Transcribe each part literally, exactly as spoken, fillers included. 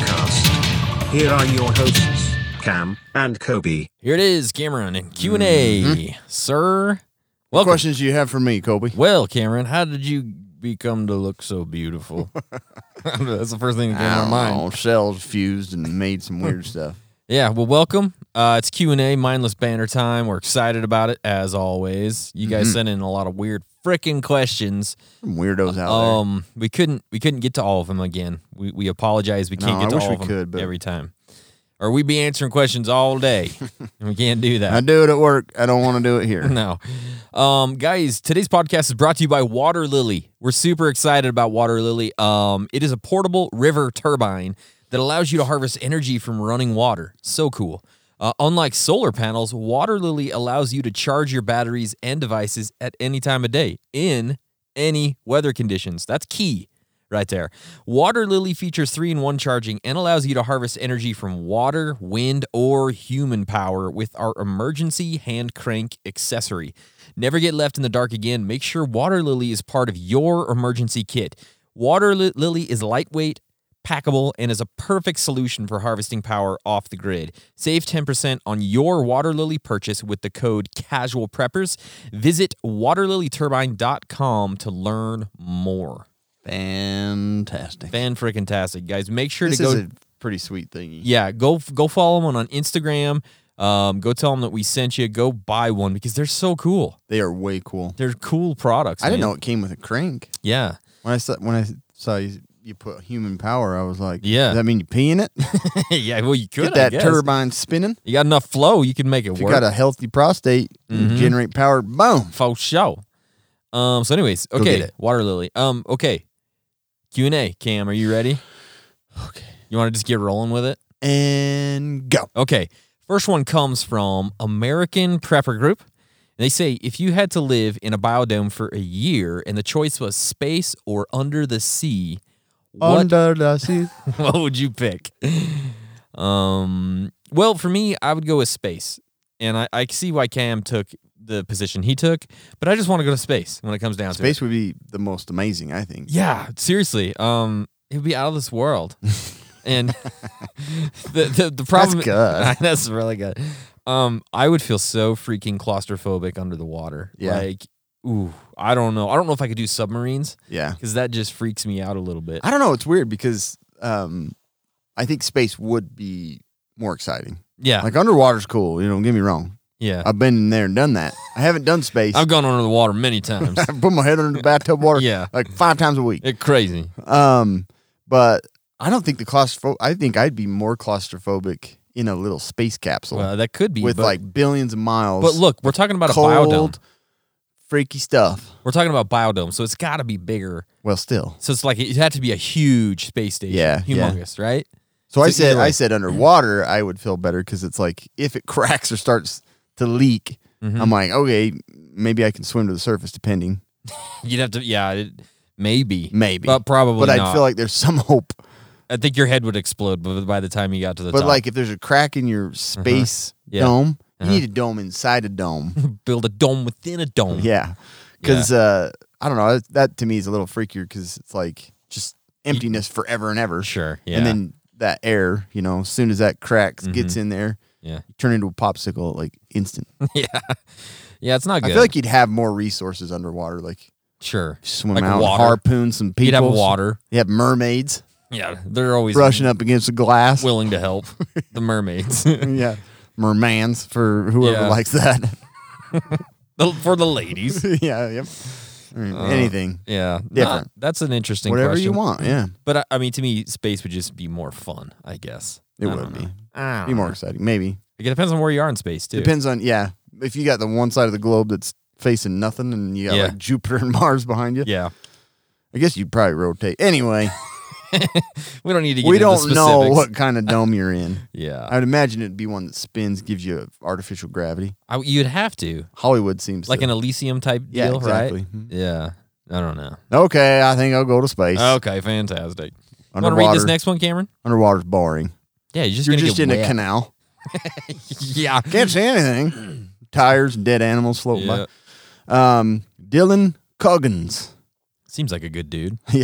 Podcast. Here are your hosts, Cam and Kobe. Here it is, Cameron, and Q and A. Mm-hmm. Sir, what welcome. questions do you have for me, Kobe? Well, Cameron, how did you become to look so beautiful? That's the first thing that came to my mind. Know, cells fused and made some weird stuff. Yeah, well, welcome. Uh, it's Q and A, mindless banter time. We're excited about it, as always. You guys mm-hmm. sent in a lot of weird freaking questions. Some weirdos out um, there. We couldn't we couldn't get to all of them again. We we apologize. We can't no, get to I wish all we of them could, but... every time. Or we'd be answering questions all day, and we can't do that. I do it at work. I don't want to do it here. No. Um, guys, today's podcast is brought to you by Water Lily. We're super excited about Water Lily. Um, it is a portable river turbine that allows you to harvest energy from running water. So cool. Uh, unlike solar panels, Water Lily allows you to charge your batteries and devices at any time of day, in any weather conditions. That's key right there. Water Lily features three in one charging and allows you to harvest energy from water, wind, or human power with our emergency hand crank accessory. Never get left in the dark again. Make sure Water Lily is part of your emergency kit. Water Li- Lily is lightweight, packable, and is a perfect solution for harvesting power off the grid. Save ten percent on your Water Lily purchase with the code CASUALPREPPERS. Visit water lily turbine dot com to learn more. Fantastic. Fan-freaking-tastic, guys. Make sure this to go. This is a pretty sweet thingy. Yeah, go go follow them on Instagram. Um, go tell them that we sent you. Go buy one because they're so cool. They are way cool. They're cool products. I man. didn't know it came with a crank. Yeah. When I saw when I saw you, you put human power, I was like, yeah. Does that mean you pee in it? Yeah, well, you could. Get that turbine spinning. You got enough flow, you can make it if work. You got a healthy prostate, mm-hmm. you generate power. Boom. For sure. Um. So, anyways, okay. Water Lily. Um. Okay. Q and A. Cam, are you ready? Okay. You want to just get rolling with it? And go. Okay. First one comes from American Prepper Group. They say, if you had to live in a biodome for a year and the choice was space or under the sea, what, under the sea, what would you pick? Um. Well, for me, I would go with space. And I, I see why Cam took the position he took, but I just want to go to space when it comes down space to it. Space would be the most amazing, I think. Yeah, seriously. Um, it would be out of this world. And the, the the problem that's good. That's really good. Um, I would feel so freaking claustrophobic under the water. Yeah. Like, ooh, I don't know. I don't know if I could do submarines. Yeah. Because that just freaks me out a little bit. I don't know. It's weird because um, I think space would be more exciting. Yeah. Like underwater's cool. You know, don't get me wrong. Yeah. I've been in there and done that. I haven't done space. I've gone under the water many times. I put my head under the bathtub water. Yeah. Like five times a week. It's crazy. Um, but I don't think the claustrophobic. I think I'd be more claustrophobic in a little space capsule. Well, that could be. With but, like billions of miles. But look, we're talking about cold, a biodome. Freaky stuff. We're talking about biodome, so it's got to be bigger. Well, still. So it's like it had to be a huge space station. Yeah. Humongous, yeah. right? So, so I said, I said underwater, I would feel better because it's like if it cracks or starts to leak, mm-hmm. I'm like, okay, maybe I can swim to the surface, depending. You'd have to, yeah, it, maybe, maybe, but probably. But not. I feel like there's some hope. I think your head would explode by the time you got to the but top. But like if there's a crack in your space uh-huh. yeah. dome, uh-huh. you need a dome inside a dome. Build a dome within a dome. Yeah, because yeah. uh, I don't know. That to me is a little freakier because it's like just emptiness you, forever and ever. Sure, yeah, and then that air, you know, as soon as that cracks mm-hmm. gets in there, yeah, you turn into a popsicle like instant. yeah, yeah, it's not good. I feel like you'd have more resources underwater, like sure, swim like out, water. harpoon some people. You'd have water. You have mermaids. Yeah, they're always brushing up against the glass, willing to help the mermaids. Yeah, mermans for whoever yeah. likes that. For the ladies. Yeah, yep. I mean, uh, anything. Yeah. Different. Not, that's an interesting Whatever question. you want, yeah. But, I, I mean, to me, space would just be more fun, I guess. It I would be. Know. Be more exciting, maybe. It depends on where you are in space, too. Depends on, yeah. If you got the one side of the globe that's facing nothing and you got yeah. like Jupiter and Mars behind you. Yeah. I guess you'd probably rotate. Anyway. We don't need to get We into don't know specifics. what kind of dome you're in. Yeah. I would imagine it'd be one that spins, gives you artificial gravity. I, you'd have to. Hollywood seems like to. an Elysium type yeah, deal, exactly. right? Yeah. I don't know. Okay, I think I'll go to space. Okay, fantastic. Underwater, want to read this next one, Cameron? Underwater's boring. Yeah, you're just, you're gonna just get in wet. a canal. Yeah. Can't see anything. Tires, dead animals floating yeah. by. Um, Dylan Coggins. Seems like a good dude. Yeah.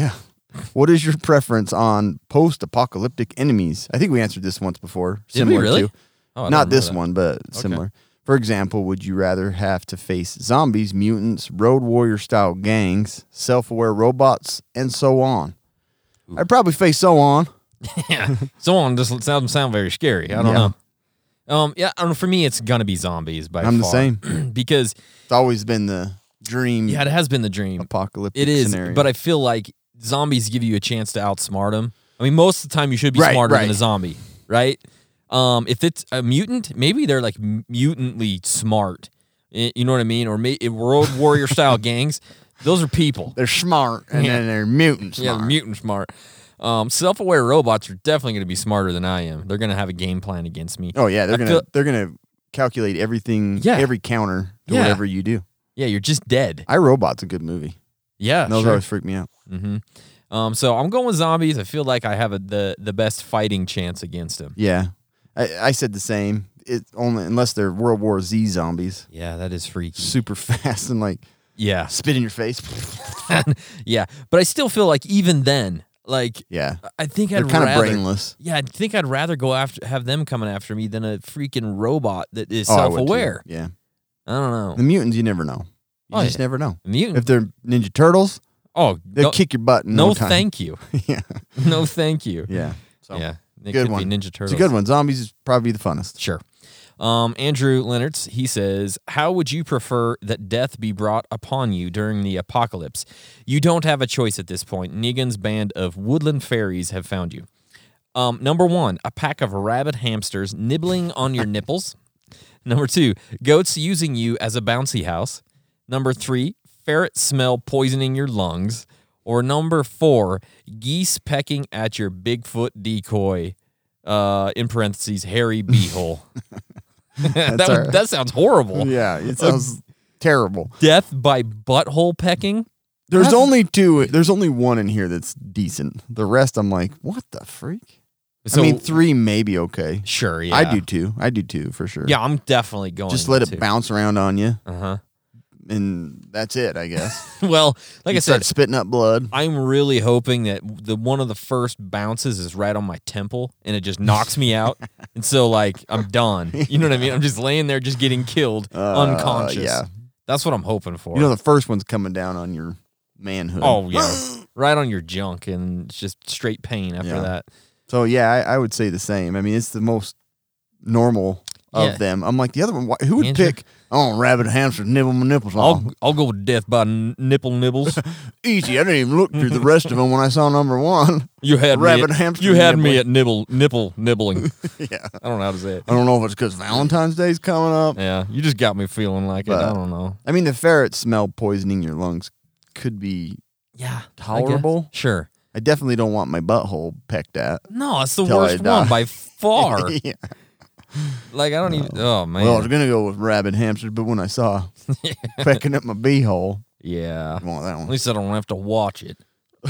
What is your preference on post-apocalyptic enemies? I think we answered this once before. Did we Similar really? to Oh, I not don't know this that. one, but similar. For example, would you rather have to face zombies, mutants, road warrior style gangs, self-aware robots, and so on? I'd probably face so on. Yeah. So on doesn't sound, sound very scary. I don't Yeah. know. Um, yeah, I don't know. For me, it's gonna be zombies by I'm the far. same. because It's always been the dream yeah, it has been the dream. apocalyptic It is, scenario. but I feel like zombies give you a chance to outsmart them. I mean, most of the time you should be Right, smarter than right. a zombie, right? Um, if it's a mutant, maybe they're like mutantly smart. Y- You know what I mean? Or may, World Warrior style gangs, those are people. they're smart, and Yeah. then they're mutant smart. Yeah, they're mutant smart. Um, self-aware robots are definitely going to be smarter than I am. They're going to have a game plan against me. Oh yeah, they're I gonna feel- they're gonna calculate everything, Yeah. every counter to Yeah. whatever you do. Yeah, you're just dead. I Robot's a good movie. Yeah, Those sure. always freak me out. hmm Um, so I'm going with zombies. I feel like I have a, the the best fighting chance against them. Yeah, I, I said the same. It only unless they're World War Z zombies, Yeah, that is freaky. super fast and like Yeah, spit in your face. yeah. But I still feel like even then, like Yeah, I think they're I'd kind of rather. brainless. Yeah, I think I'd rather go after have them coming after me than a freaking robot that is Oh, I would too. self-aware. Yeah, I don't know. the mutants you never know. You Oh, just yeah. never know. Mutant. If they're Ninja Turtles, oh, they'll no, kick your butt in no, no time. thank you. yeah, No, thank you. yeah. So Yeah, it good could one. be Ninja it's Turtles. a good one. Zombies is probably the funnest. Sure. Um, Andrew Leonards, he says, how would you prefer that death be brought upon you during the apocalypse? You don't have a choice at this point. Negan's band of woodland fairies have found you. Um, number one, a pack of rabid hamsters nibbling on your nipples. Number two, goats using you as a bouncy house. Number three, ferret smell poisoning your lungs. Or number four, geese pecking at your Bigfoot decoy. Uh, in parentheses, hairy beehole. that, That's would, our- that sounds horrible. Yeah, it sounds terrible. Death by butthole pecking? There's That's- only two. There's only one in here that's decent. The rest, I'm like, what the freak? So, I mean, three maybe okay. sure, yeah. I do too. I do too for sure. Yeah, I'm definitely going just let to. it bounce around on you, Uh-huh. and that's it. I guess. Well, like You I start said, spitting up blood. I'm really hoping that the one of the first bounces is right on my temple and it just knocks me out. And so like I'm done. You know what I mean? I'm just laying there just getting killed Uh, unconscious. yeah. That's what I'm hoping for. You know, the first one's coming down on your manhood. oh yeah. Right on your junk and it's just straight pain after Yeah. that. So yeah, I, I would say the same. I mean, it's the most normal of Yeah. them. I'm like the other one. why- Who would Andrew? pick? Oh, rabbit hamster nibble my nipples off. I'll I'll go with death by n- nipple nibbles. Easy. I didn't even look through the rest of them when I saw number one. You had Rabbit me at, hamster You had me nibbling. at nibble nipple nibbling. Yeah. I don't know how to say it. I don't know if it's because Valentine's Day's coming up. Yeah, you just got me feeling like it. But- I don't know. I mean, the ferret smell poisoning your lungs could be Yeah, I guess. tolerable. Sure. I definitely don't want my butthole pecked at. No, it's the Till I worst die. one by far. yeah. Like I don't even. Oh man. Well, I was gonna go with rabbit hamsters, but when I saw pecking at my beehole, yeah. I want that At one. least I don't have to watch it.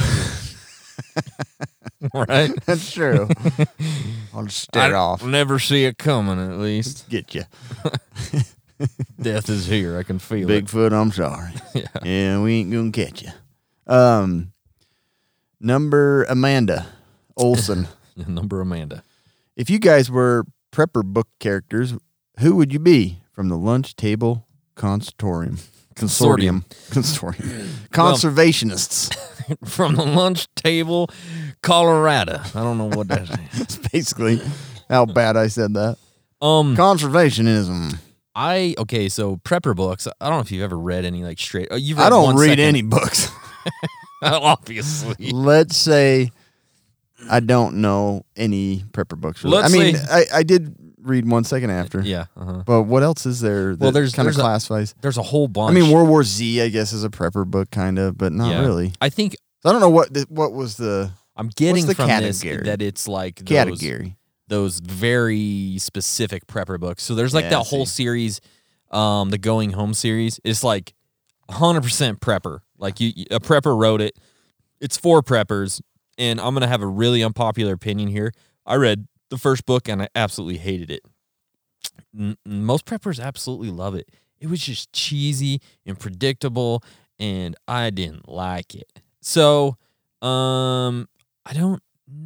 Right. That's true. I'll just stare I it off. never see it coming. At least Get you, death is here. I can feel it. Bigfoot. I'm sorry. Yeah. Yeah, we ain't gonna catch you. Um, number Amanda Olson. Number Amanda. If you guys were prepper book characters, who would you be from the lunch table consortium? Consortium. Consortium. Conservationists. From the lunch table, Colorado. I don't know what that is. That's basically how bad I said that. Um, Conservationism. I okay. So prepper books. I don't know if you've ever read any like straight. Oh, you've read I don't one read second. any books. Obviously. Let's say I don't know any prepper books. Really. Let's I mean, say- I, I did read one second after. Yeah. Uh-huh. But what else is there that Well, there's- kind of there's a- classifies? There's a whole bunch. I mean, World War Z, I guess, is a prepper book, kind of, but not Yeah. really. I think So I don't know what the, what was the I'm getting the from this category? that it's like those, category. those very specific prepper books. So there's like Yeah, that I whole see. series, um, the Going Home series. It's like one hundred percent prepper. Like you, a prepper wrote it. It's for preppers, and I'm gonna have a really unpopular opinion here. I read the first book and I absolutely hated it. N- most preppers absolutely love it. It was just cheesy and predictable, and I didn't like it. So Um, I don't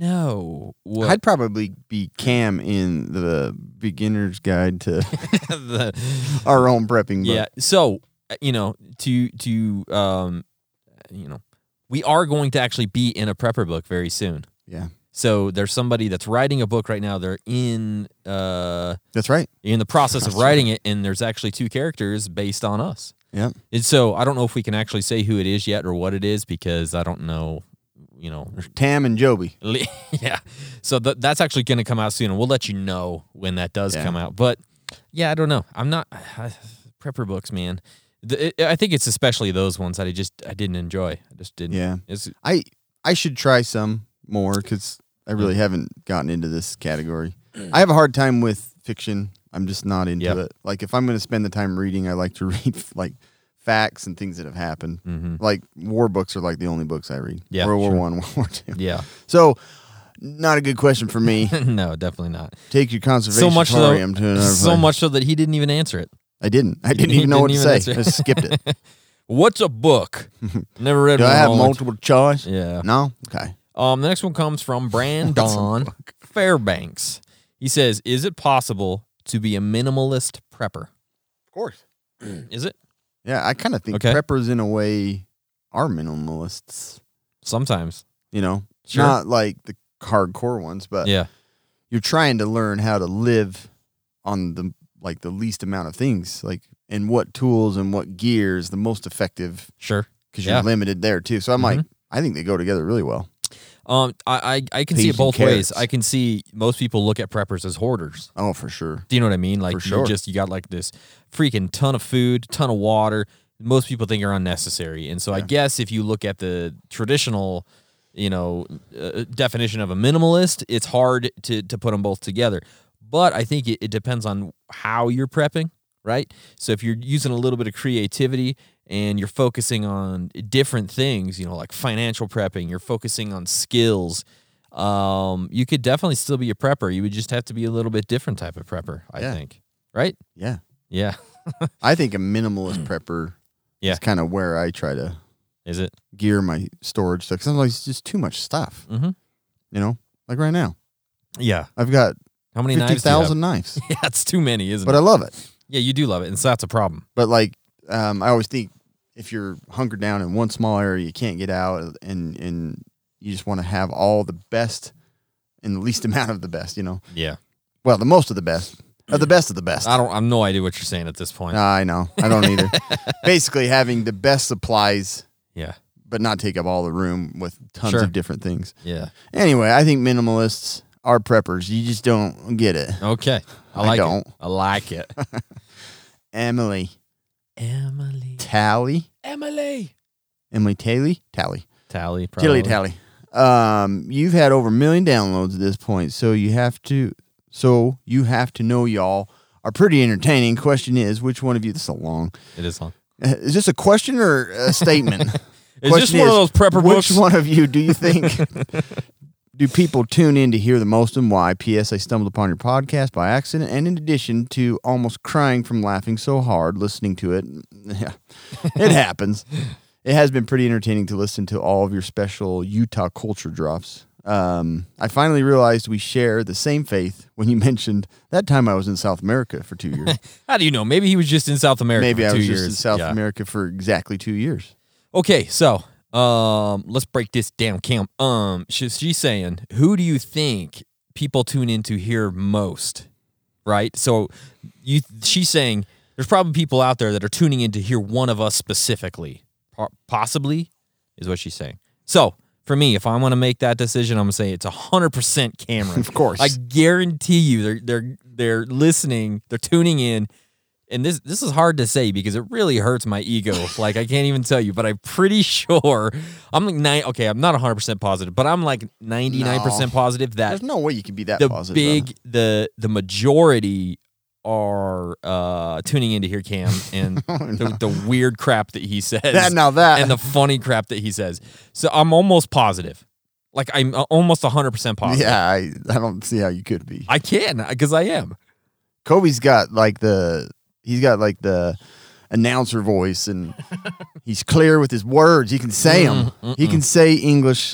know. What I'd probably be Cam in the beginner's guide to the, our own prepping book. yeah. So you know, to to um, you know, we are going to actually be in a prepper book very soon. Yeah. So there's somebody that's writing a book right now. They're in uh That's right. in the process of That's writing it, and there's actually two characters based on us. Yeah. And so I don't know if we can actually say who it is yet or what it is because I don't know, you know. Tam and Joby. Yeah. So th- that's actually going to come out soon, and we'll let you know when that does Yeah. come out. But yeah, I don't know. I'm not I, prepper books, man. The, it, I think it's especially those ones that I just I didn't enjoy. I just didn't. Yeah. It's, I I should try some more because I really haven't gotten into this category. I have a hard time with fiction. I'm just not into Yep. it. Like if I'm going to spend the time reading, I like to read like facts and things that have happened. Mhm. Like war books are like the only books I read. Yeah, World War sure. One, World War Two. yeah. So, not a good question for me. No, definitely not. Take your conservation So much so, to another so place. much so that he didn't even answer it. I didn't. I didn't He even know what to didn't even say. answer. I just skipped it. What's a book? Never read Do one. I have of them. multiple choice? Yeah. No. Okay. Um, the next one comes from Brandon Fairbanks. He says, "Is it possible to be a minimalist prepper?" Of course. Is it? Yeah, I kind of think Okay. preppers in a way are minimalists. Sometimes. You know, Sure. not like the hardcore ones, but Yeah. you're trying to learn how to live on the like the least amount of things, like and what tools and what gear is the most effective Sure. because Yeah. you're limited there too. So I'm Mhm. like, I think they go together really well. Um, I I, I can see Peas it and both ways. carrots. I can see most people look at preppers as hoarders. Oh, for sure. Do you know what I mean? Like For you sure. just you got like this freaking ton of food, ton of water. Most people think are unnecessary, and so I Yeah. guess if you look at the traditional, you know, uh, definition of a minimalist, it's hard to to put them both together. But I think it, it depends on how you're prepping, right? So if you're using a little bit of creativity and you're focusing on different things, you know, like financial prepping, you're focusing on skills. Um, you could definitely still be a prepper. You would just have to be a little bit different type of prepper, I Yeah. think. Right? Yeah. Yeah. I think a minimalist prepper Yeah. is kind of where I try to Is it? gear my storage stuff. Sometimes it's just too much stuff. Mm-hmm. You know, like right now, Yeah. I've got How many fifty knives do you have? thousand knives, Yeah, it's too many, isn't but it? I love it. Yeah, you do love it, and so that's a problem. But like, um, I always think if you're hunkered down in one small area, you can't get out, and and you just want to have all the best in the least amount of the best. You know, Yeah. well, the most of the best, of the best of the best. I don't I have no idea what you're saying at this point. No, I know, I don't either. Basically, having the best supplies, Yeah. but not take up all the room with tons Sure. of different things. Yeah. Anyway, I think minimalists are preppers. You just don't get it. Okay. I I like don't. it. I like it. Emily Emily. Tally, Emily. Emily Tally, Tally. Tally, probably. Tilly Tally. Um, you've had over a million downloads at this point, so you have to. So you have to know y'all are pretty entertaining. Question is, which one of you? This is a long. It is long. Uh, Is this a question or a statement? Is Question this one of those prepper which books? one of you do you think do people tune in to hear the most and why? P S. I stumbled upon your podcast by accident, and in addition to almost crying from laughing so hard listening to it, yeah, it happens. It has been pretty entertaining to listen to all of your special Utah culture drops. Um, I finally realized we share the same faith when you mentioned that time I was in South America for two years. How do you know? Maybe he was just in South America Maybe for I two was years. just in South Yeah. America for exactly two years. Okay, so um, let's break this down, Cam. Um, she's, she's saying, who do you think people tune in to hear most? Right. So you, she's saying there's probably people out there that are tuning in to hear one of us specifically. Po- Possibly, is what she's saying. So for me, if I want to make that decision, I'm gonna say it's a hundred percent Cameron. Of course. I guarantee you, they're they're they're listening, they're tuning in. And this this is hard to say because it really hurts my ego. Like I can't even tell you, but I'm pretty sure I'm like nine. Okay, I'm not one hundred percent positive, but I'm like ninety-nine percent No. positive that There's no way you can be that the positive. big the the majority are uh, tuning in to hear Cam and Oh, the, the weird crap that he says. That- now that- and the funny crap that he says. So I'm almost positive. Like I'm uh, almost one hundred percent positive. Yeah, I, I don't see how you could be. I can because I am. Kobe's got like the he's got like the announcer voice, and he's clear with his words. He can say them. Mm, He can say English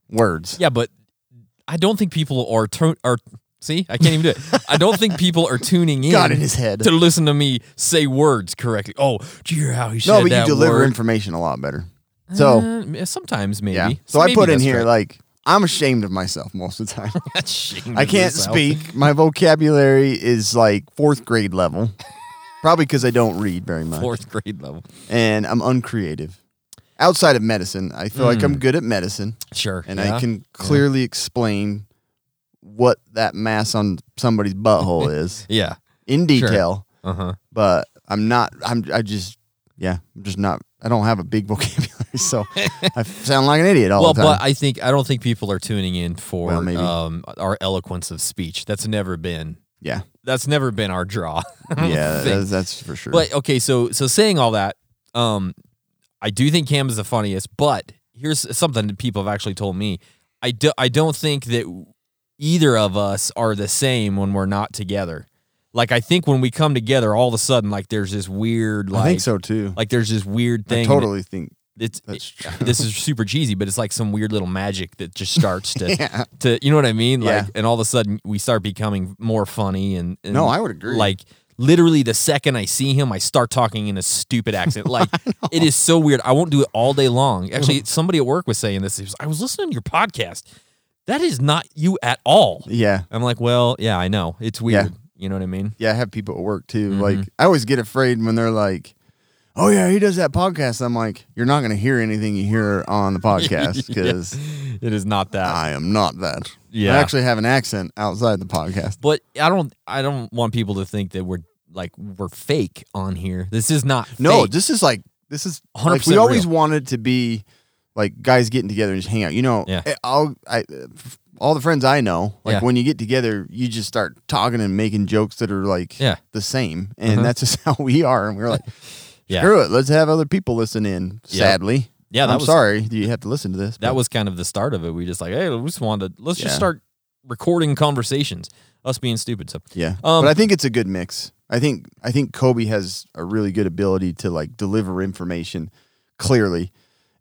words. Yeah, but I don't think people are tu- are. See, I can't even do it. I don't think people are tuning in. Got in his head. to listen to me say words correctly. Oh, do you hear how he said No, but that you deliver word? information a lot better. So Uh, sometimes maybe. yeah. So, I maybe put in that's here right. like I'm ashamed of myself most of the time. Ashamed I of can't yourself. speak. My vocabulary is like fourth grade level. Probably because I don't read very much. Fourth grade level. And I'm uncreative. Outside of medicine, I feel like I'm good at medicine. Sure. And yeah. I can clearly explain what that mass on somebody's butthole is Yeah. in detail. Uh huh. But I'm not, I'm, I just, yeah, I'm just not, I don't have a big vocabulary. So I sound like an idiot all Well, the time. but I think I don't think people are tuning in for Well, maybe. um, our eloquence of speech. That's never been. yeah. That's never been our draw. I don't Yeah, think. that's, that's for sure. But okay, so so saying all that, um, I do think Cam is the funniest. But here's something that people have actually told me. I do I don't think that either of us are the same when we're not together. Like I think when we come together, all of a sudden, like there's this weird, like I think so too. like there's this weird I thing. totally think that it's that's true. this is super cheesy, but it's like some weird little magic that just starts to Yeah. to you know what I mean? Like, Yeah. and all of a sudden we start becoming more funny and, and No, I would agree. Like literally the second I see him, I start talking in a stupid accent. Like it is so weird. I won't do it all day long. Actually, somebody at work was saying this. He was, I was listening to your podcast. That is not you at all. Yeah. I'm like, well, yeah, I know. It's weird. Yeah. You know what I mean? Yeah, I have people at work too. Mm-hmm. Like, I always get afraid when they're like, "Oh yeah, he does that podcast." I'm like, "You're not going to hear anything you hear on the podcast because It is not that. I am not that." Yeah. I actually have an accent outside the podcast. But I don't I don't want people to think that we're like we're fake on here. This is not No, fake. this is like this is one hundred like we percent always real. wanted to be like guys getting together and just hang out. You know, Yeah. eh, I'll, I all the friends I know, like Yeah. when you get together, you just start talking and making jokes that are like Yeah. the same, and Uh-huh. that's just how we are. And we're like, Yeah. screw it, let's have other people listen in. Yeah. Sadly, Yeah, that I'm was- sorry you have to listen to this. That but- was kind of the start of it. We just like, hey, we just wanted to, let's just Yeah. start recording conversations. Us being stupid. So yeah, Um, but I think it's a good mix. I think I think Kobe has a really good ability to like deliver information clearly,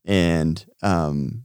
and um,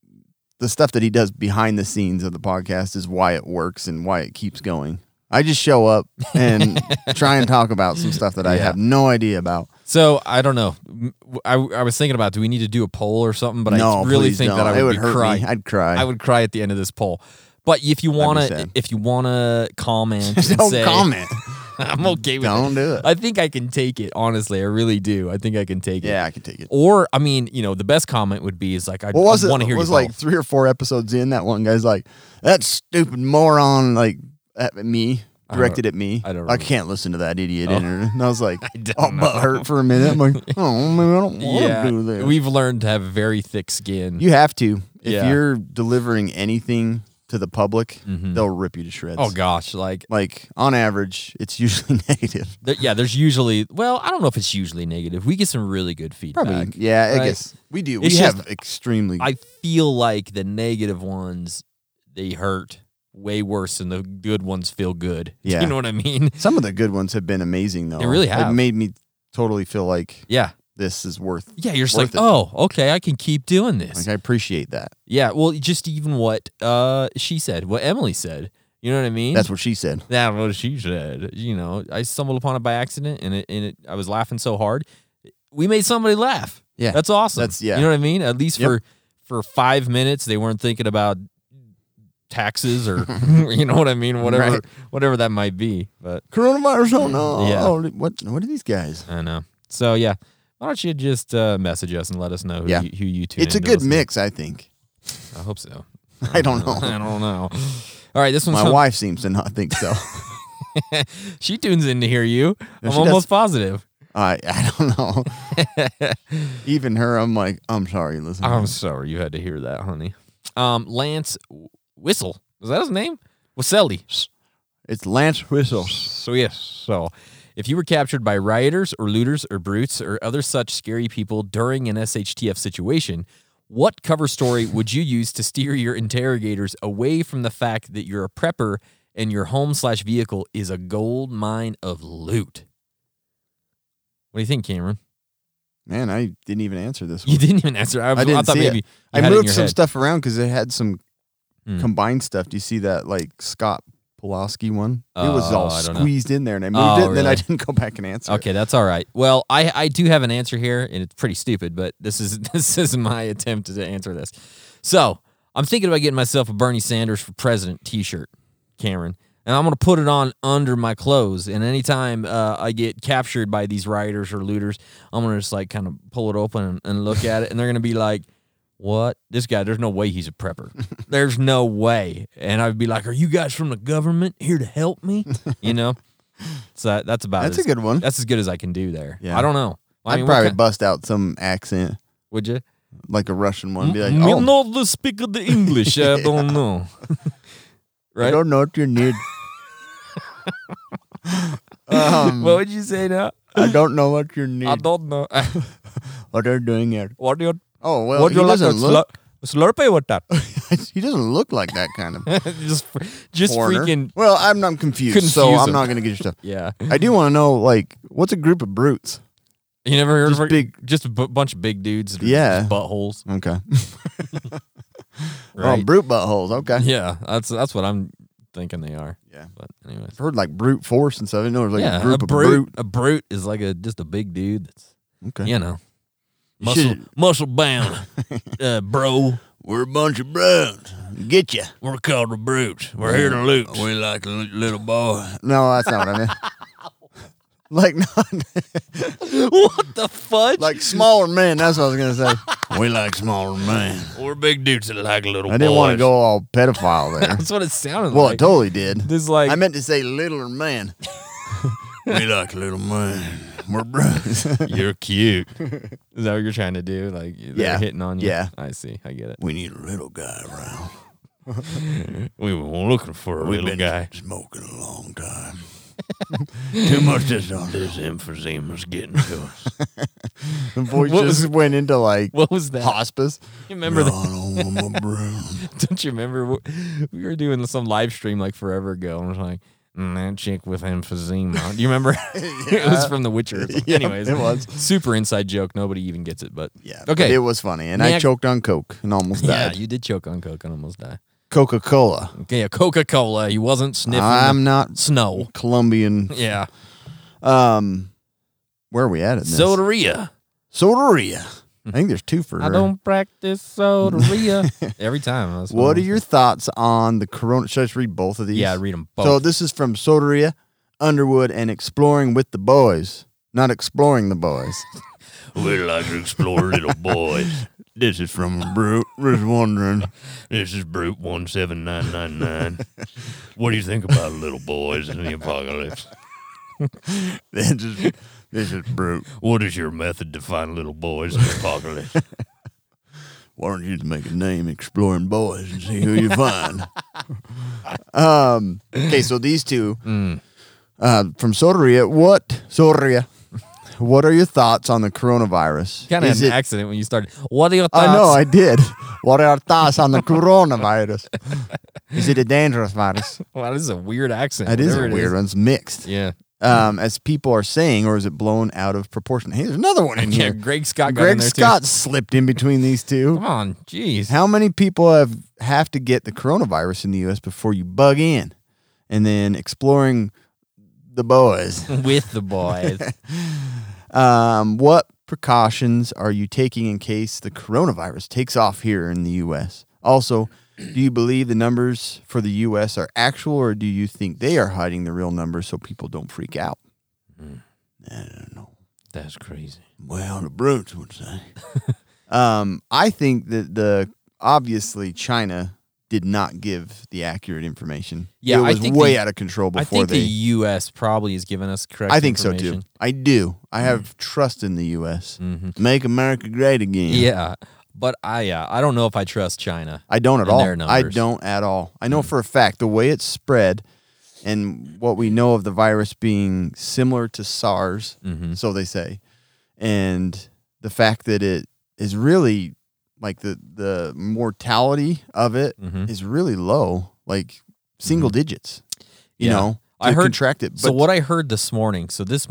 the stuff that he does behind the scenes of the podcast is why it works and why it keeps going. I just show up and try and talk about some stuff that I Yeah. have no idea about. So I don't know. I, I was thinking about do we need to do a poll or something, but no, I really please think don't. that I it would, would be hurt crying. me. I'd cry. I would cry at the end of this poll. But if you want to, sad. if you want to comment, and don't say, comment. I'm okay with Don't it. do it. I think I can take it. Honestly, I really do. I think I can take it. Yeah, I can take it. Or I mean, you know, the best comment would be is like I, What was I it? want to hear It was you like both. three or four episodes in. That one guy's like, "That stupid moron!" Like at me, don't- directed at me. I don't I remember. can't listen to that idiot. Oh. in it. And I was like, don't "Oh, butt know. hurt for a minute." I'm like, "Oh, maybe I don't want Yeah, to do this." we've learned to have very thick skin. You have to. If Yeah. you're delivering anything to the public, Mhm. they'll rip you to shreds. Oh gosh, like Like on average, it's usually negative. there, yeah, there's usually well, I don't know if it's usually negative. We get some really good feedback. Probably. Yeah, I right? guess we do. It's we just- have extremely. I feel like the negative ones they hurt way worse than the good ones feel good. Yeah. You know what I mean? some of the good ones have been amazing, though. They really have. It made me totally feel like Yeah. this is worth. Yeah, you're just Worth like, it. oh, okay, I can keep doing this. Like I appreciate that. Yeah, well, just even what uh she said, what Emily said. You know what I mean? That's what she said. That's what she said. You know, I stumbled upon it by accident, and it, and it, I was laughing so hard. We made somebody laugh. Yeah. That's awesome. That's- yeah. You know what I mean? At least Yep. for for five minutes, they weren't thinking about taxes or you know what I mean, whatever Right. whatever that might be. But Coronavirus. Oh no. Yeah. Oh, what? What are these guys? I know. So yeah, why don't you just uh, message us and let us know who, Yeah. you, who you tune It's a in to good listen to. mix, I think. I hope so. I don't know. I don't know. All right, this one's My from- wife seems to not think so. she tunes in to hear you. No, I'm she almost does. positive. I I don't know. Even her, I'm like, I'm sorry. Listen, I'm sorry you had to hear that, honey. Um, Lance Whistle. Is that his name? Whisselli. it's Lance Whistle. So yes. So if you were captured by rioters or looters or brutes or other such scary people during an S H T F situation, what cover story would you use to steer your interrogators away from the fact that you're a prepper and your home slash vehicle is a gold mine of loot? What do you think, Cameron? Man, I didn't even answer this one. You didn't even answer. I, was, I didn't I thought see maybe it. you I had it in moved your some head. stuff around because it had some Mm. combined stuff. Do you see that like Scott Pulaski one? It was Oh, all I don't know. squeezed in there, and I moved Oh, it, and then I really? didn't go back and answer. Okay, that's all right. Well, I, I do have an answer here, and it's pretty stupid, but this is this is my attempt to answer this. So I'm thinking about getting myself a Bernie Sanders for President T-shirt, Cameron, and I'm gonna put it on under my clothes. And anytime uh, I get captured by these rioters or looters, I'm gonna just like kind of pull it open and, and look at it, and they're gonna be like, "What? This guy? There's no way he's a prepper. There's no way." And I'd be like, "Are you guys from the government here to help me?" You know. So that, that's about. That's as, a good one. That's as good as I can do there. Yeah. I don't know. I I'd mean, what probably kind- bust out some accent, would you? like a Russian one. Be like, Me oh, not speak the English. I don't know. I Right? don't know what you need. um, What would you say now? I don't know what you need. I don't know. What they're doing here. What do you? Oh well, What he do you like? A doesn't look. slur- Slurpee with that? he doesn't look like that kind of just, just foreigner. freaking. Well, I'm not confused, Confuse so I'm him. not going to get your stuff. Yeah. I do want to know, like, what's a group of brutes? You never heard Just of big- Just a b- bunch of big dudes. that are Yeah. just buttholes. Okay. Right. Oh, brute buttholes. Okay. Yeah. That's that's what I'm thinking they are. Yeah. But anyways. I've heard like brute force and stuff. I didn't know it was like yeah. a group a of brute, brute. A brute is like a just a big dude that's Okay. you know You muscle should- muscle bound, uh, bro. We're a bunch of brutes. Get you. We're called the brutes. We're here to loot. We like a little boy. No, that's not what I meant. Like not What the fudge? like smaller men. That's what I was gonna say. We like smaller men. We're big dudes that like little I didn't want to go all pedophile there. That's what it sounded Well, like. it totally did. This like I meant to say littler man. We like little man. We're brothers. you're cute. Is that what you're trying to do? Like they're Yeah. hitting on you? Yeah. I see. I get it. We need a little guy around. We were looking for a We've little been guy. smoking a long time. Too much this on This emphysema's getting to us. The voice What just was- went into like What was that? hospice. You remember No, that? I don't want my brown. Don't you remember? wh- We were doing some live stream like forever ago, and I was like, mm, that chick with emphysema. Do you remember? It was from The Witcher. Yeah, Anyways, it was. super inside joke. Nobody even gets it, but Yeah. Okay. but it was funny. And I Yeah. choked on Coke and almost yeah, died. you did choke on coke and almost die. Coca Cola. Okay, yeah, Coca Cola. He wasn't sniffing I'm the not snow. Colombian. Yeah, Um, where are we at in this? sodaria. Sodaria. I think there's two for I her. don't practice sodaria. Every time. That's What I are your thoughts on the corona? Should I just read both of these? Yeah, read them both. So this is from Sodaria, Underwood, and Exploring with the Boys. Not Exploring the Boys. we like to explore little boys. This is from Brute. Just wondering. This is Brute one seven nine nine nine. What do you think about little boys in the apocalypse? This is, this is Brute. What is your method to find little boys in the apocalypse? Why don't you just make a name, Exploring Boys, and see who you find? um. Okay, so these two Mm. uh, from Sodaria. What Sodaria? What are your thoughts on the coronavirus? Kind of Is had an it- accident when you started. What are your thoughts? I know, I did. What are your thoughts on the coronavirus? Is it a dangerous virus? Wow, this is a weird accent. It is a whatever it weird one. It's mixed. Yeah. Um, as people are saying, or is it blown out of proportion? Hey, there's another one in Yeah, here. Greg Scott got in Greg there Scott slipped in between these too. two. Come on, jeez. How many people have have to get the coronavirus in the U S before you bug in? And then exploring the boys. With the boys. Um, what precautions are you taking in case the coronavirus takes off here in the U S? Also, do you believe the numbers for the U S are actual, or do you think they are hiding the real numbers so people don't freak out? Mm. I don't know. That's crazy. Well, the brutes would say. um, I think that the obviously China did not give the accurate information. Yeah, it I was think way the- out of control I before think they. the U S probably has given us correct I think so too. information. I do. I have trust in the U S. Mhm. Make America great again. Yeah, but I uh, I don't know if I trust China. I don't at And all. their I numbers. don't at all. I know for a fact the way it's spread and what we know of the virus being similar to SARS, Mhm. so they say, and the fact that it is really like the the mortality of it is Mhm. really low, like single digits. You Yeah. know, I to heard- contract it. But So what I heard this morning, so this might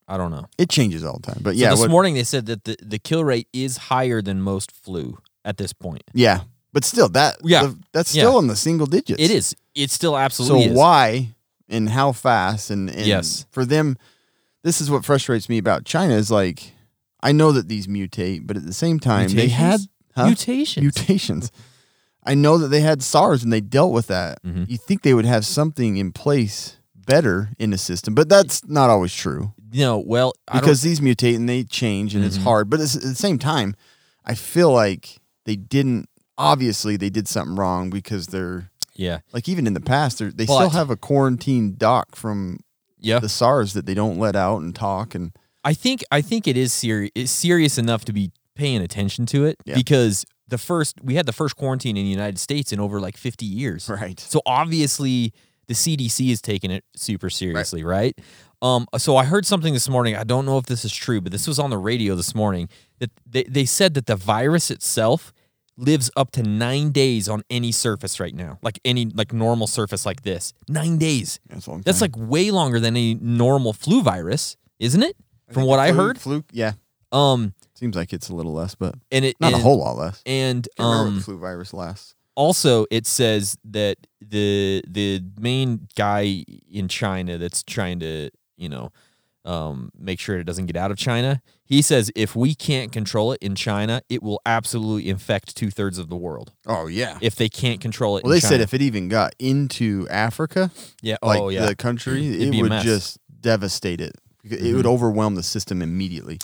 I don't know. It changes all the time. But So yeah, this what, morning they said that the, the kill rate is higher than most flu at this point. yeah. But still, that Yeah. the, that's Yeah. still in the single digits. It is. It still So absolutely is. why and how fast and, and Yes. for them, this is what frustrates me about China is like, I know that these mutate, but at the same time, they had huh? Mutations. mutations. I know that they had SARS and they dealt with that. Mm-hmm. You think they would have something in place better in the system, but that's not always true No, well, I because these mutate and they change and it's Mhm. hard. But it's, at the same time, I feel like they didn't. Obviously, they did something wrong because they're don't, yeah. like even in the past, they're, they But- still have a quarantine doc from Yeah. the SARS that they don't let out and talk and I think I think it is serious. It's serious enough to be paying attention to it Yeah. because the first we had the first quarantine in the United States in over like fifty years. right. So obviously the C D C is taking it super seriously, right? Um, so I heard something this morning. I don't know if this is true, but this was on the radio this morning that they, they said that the virus itself lives up to nine days on any surface right now, like any like normal surface like this. Nine days. That's, what I'm That's saying. like way longer than a normal flu virus, isn't it? From think what the I flu- heard. flu, yeah, Um, seems like it's a little less, but and it not and, a whole lot less. And I can't remember what um, the flu virus lasts. also it says that the the main guy in China that's trying to you know um, make sure it doesn't get out of China. He says if we can't control it in China, it will absolutely infect two thirds of the world Oh yeah. if they can't control it. Well, in they China. said if it even got into Africa, yeah, like oh yeah, the country, It'd it be a would mess. just devastate it. It Mhm. would overwhelm the system immediately.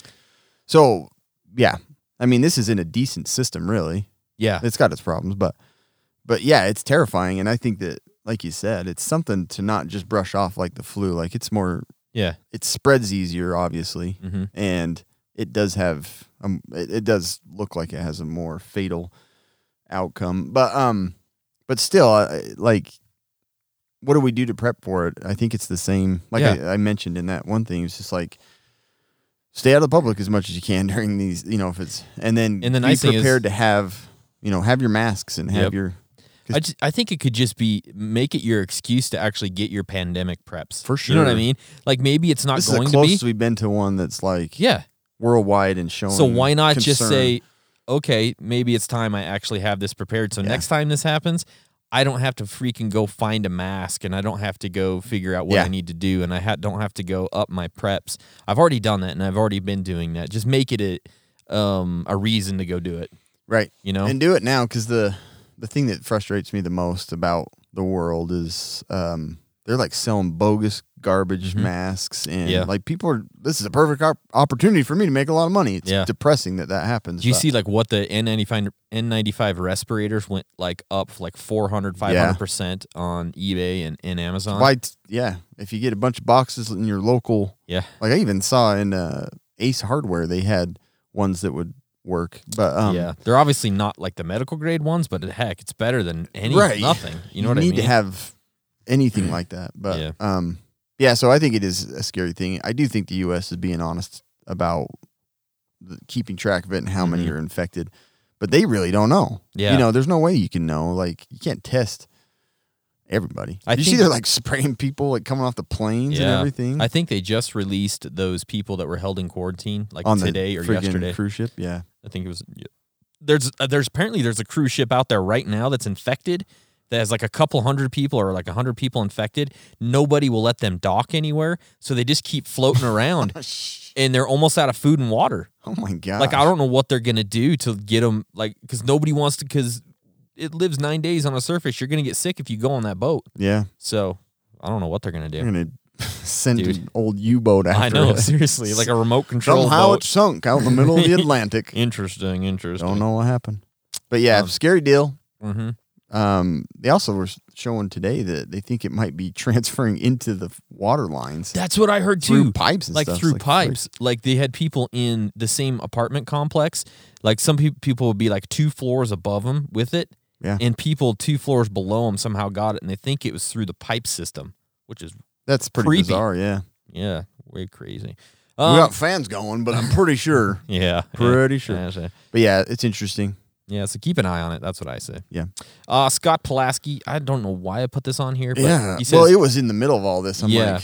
So yeah, I mean, this is in a decent system, really. yeah, It's got its problems, but but yeah, it's terrifying, and I think that, like you said, it's something to not just brush off like the flu. Like it's more, yeah. it spreads easier, obviously, Mm-hmm. and it does have, um, it, it does look like it has a more fatal outcome. But um, but still, uh, like, what do we do to prep for it? I think it's the same. Like Yeah. I, I mentioned in that one thing, it's just like, stay out of the public as much as you can during these, you know, if it's, and then And the be nice thing is- prepared to have, you know, have your masks and have Yep. your, I, just, I think it could just be make it your excuse to actually get your pandemic preps. For You know what I sure. mean? Like maybe it's not this is going the to be. closest we've been to one that's like Yeah. worldwide and showing. So why not just concern. say, okay, maybe it's time I actually have this prepared. So Yeah. next time this happens, I don't have to freaking go find a mask and I don't have to go figure out what Yeah. I need to do and I ha- don't have to go up my preps. I've already done that and I've already been doing that. Just make it a um a reason to go do it. right? You know? And do it now, because the the thing that frustrates me the most about the world is um, they're like selling bogus garbage Mhm. masks, and Yeah. like people are. This is a perfect op- opportunity for me to make a lot of money. It's Yeah. depressing that that happens. Do you but- see like what the N ninety-five N ninety-five respirators went like up like four hundred, five hundred percent on eBay and, and Amazon? Why? t- Yeah, if you get a bunch of boxes in your local, Yeah. like I even saw in uh, Ace Hardware, they had ones that would work, but um, yeah. They're obviously not like the medical grade ones, but heck, it's better than any Right. nothing. You know what I need mean? to have anything like that. But Yeah. um, yeah. So I think it is a scary thing. I do think the U S is being honest about the, keeping track of it and how many Mhm. are infected, but they really don't know. Yeah. you know, there's no way you can know. Like you can't test everybody. I you see, think- they're like spraying people like coming off the planes and Yeah. everything I think they just released those people that were held in quarantine like on today the or friggin' yesterday. cruise ship. Yeah, I think it was. yeah. There's uh, there's apparently there's a cruise ship out there right now that's infected that has like a couple hundred people or like a hundred people infected. Nobody will let them dock anywhere, so they just keep floating around, and they're almost out of food and water. oh my god. Like I don't know what they're gonna do to get them, like because nobody wants to, because it lives nine days on a surface. You're gonna get sick if you go on that boat. Yeah, So I don't know what they're gonna do. they're gonna send Dude. an old U-boat after I know, it. seriously, like a remote control Somehow boat. it sunk out in the middle of the Atlantic. Interesting, interesting. Don't know what happened. But yeah, Um, scary deal. Mm-hmm. Um, they also were showing today that they think it might be transferring into the water lines That's what I heard through too. pipes and Like stuff. through It's pipes. Like they had people in the same apartment complex. Like some pe- people would be like two floors above them with it, Yeah. and people two floors below them somehow got it, and they think it was through the pipe system, which is That's pretty creepy. bizarre. Yeah, yeah, way crazy. we Um, got fans going, but I'm pretty sure. yeah, Pretty yeah, sure. yeah, so- But yeah, it's interesting. Yeah, so keep an eye on it. That's what I say. Yeah. Uh, Scott Pulaski. I don't know why I put this on here, but Yeah. he says, well, it was in the middle of all this. I'm Yeah. like,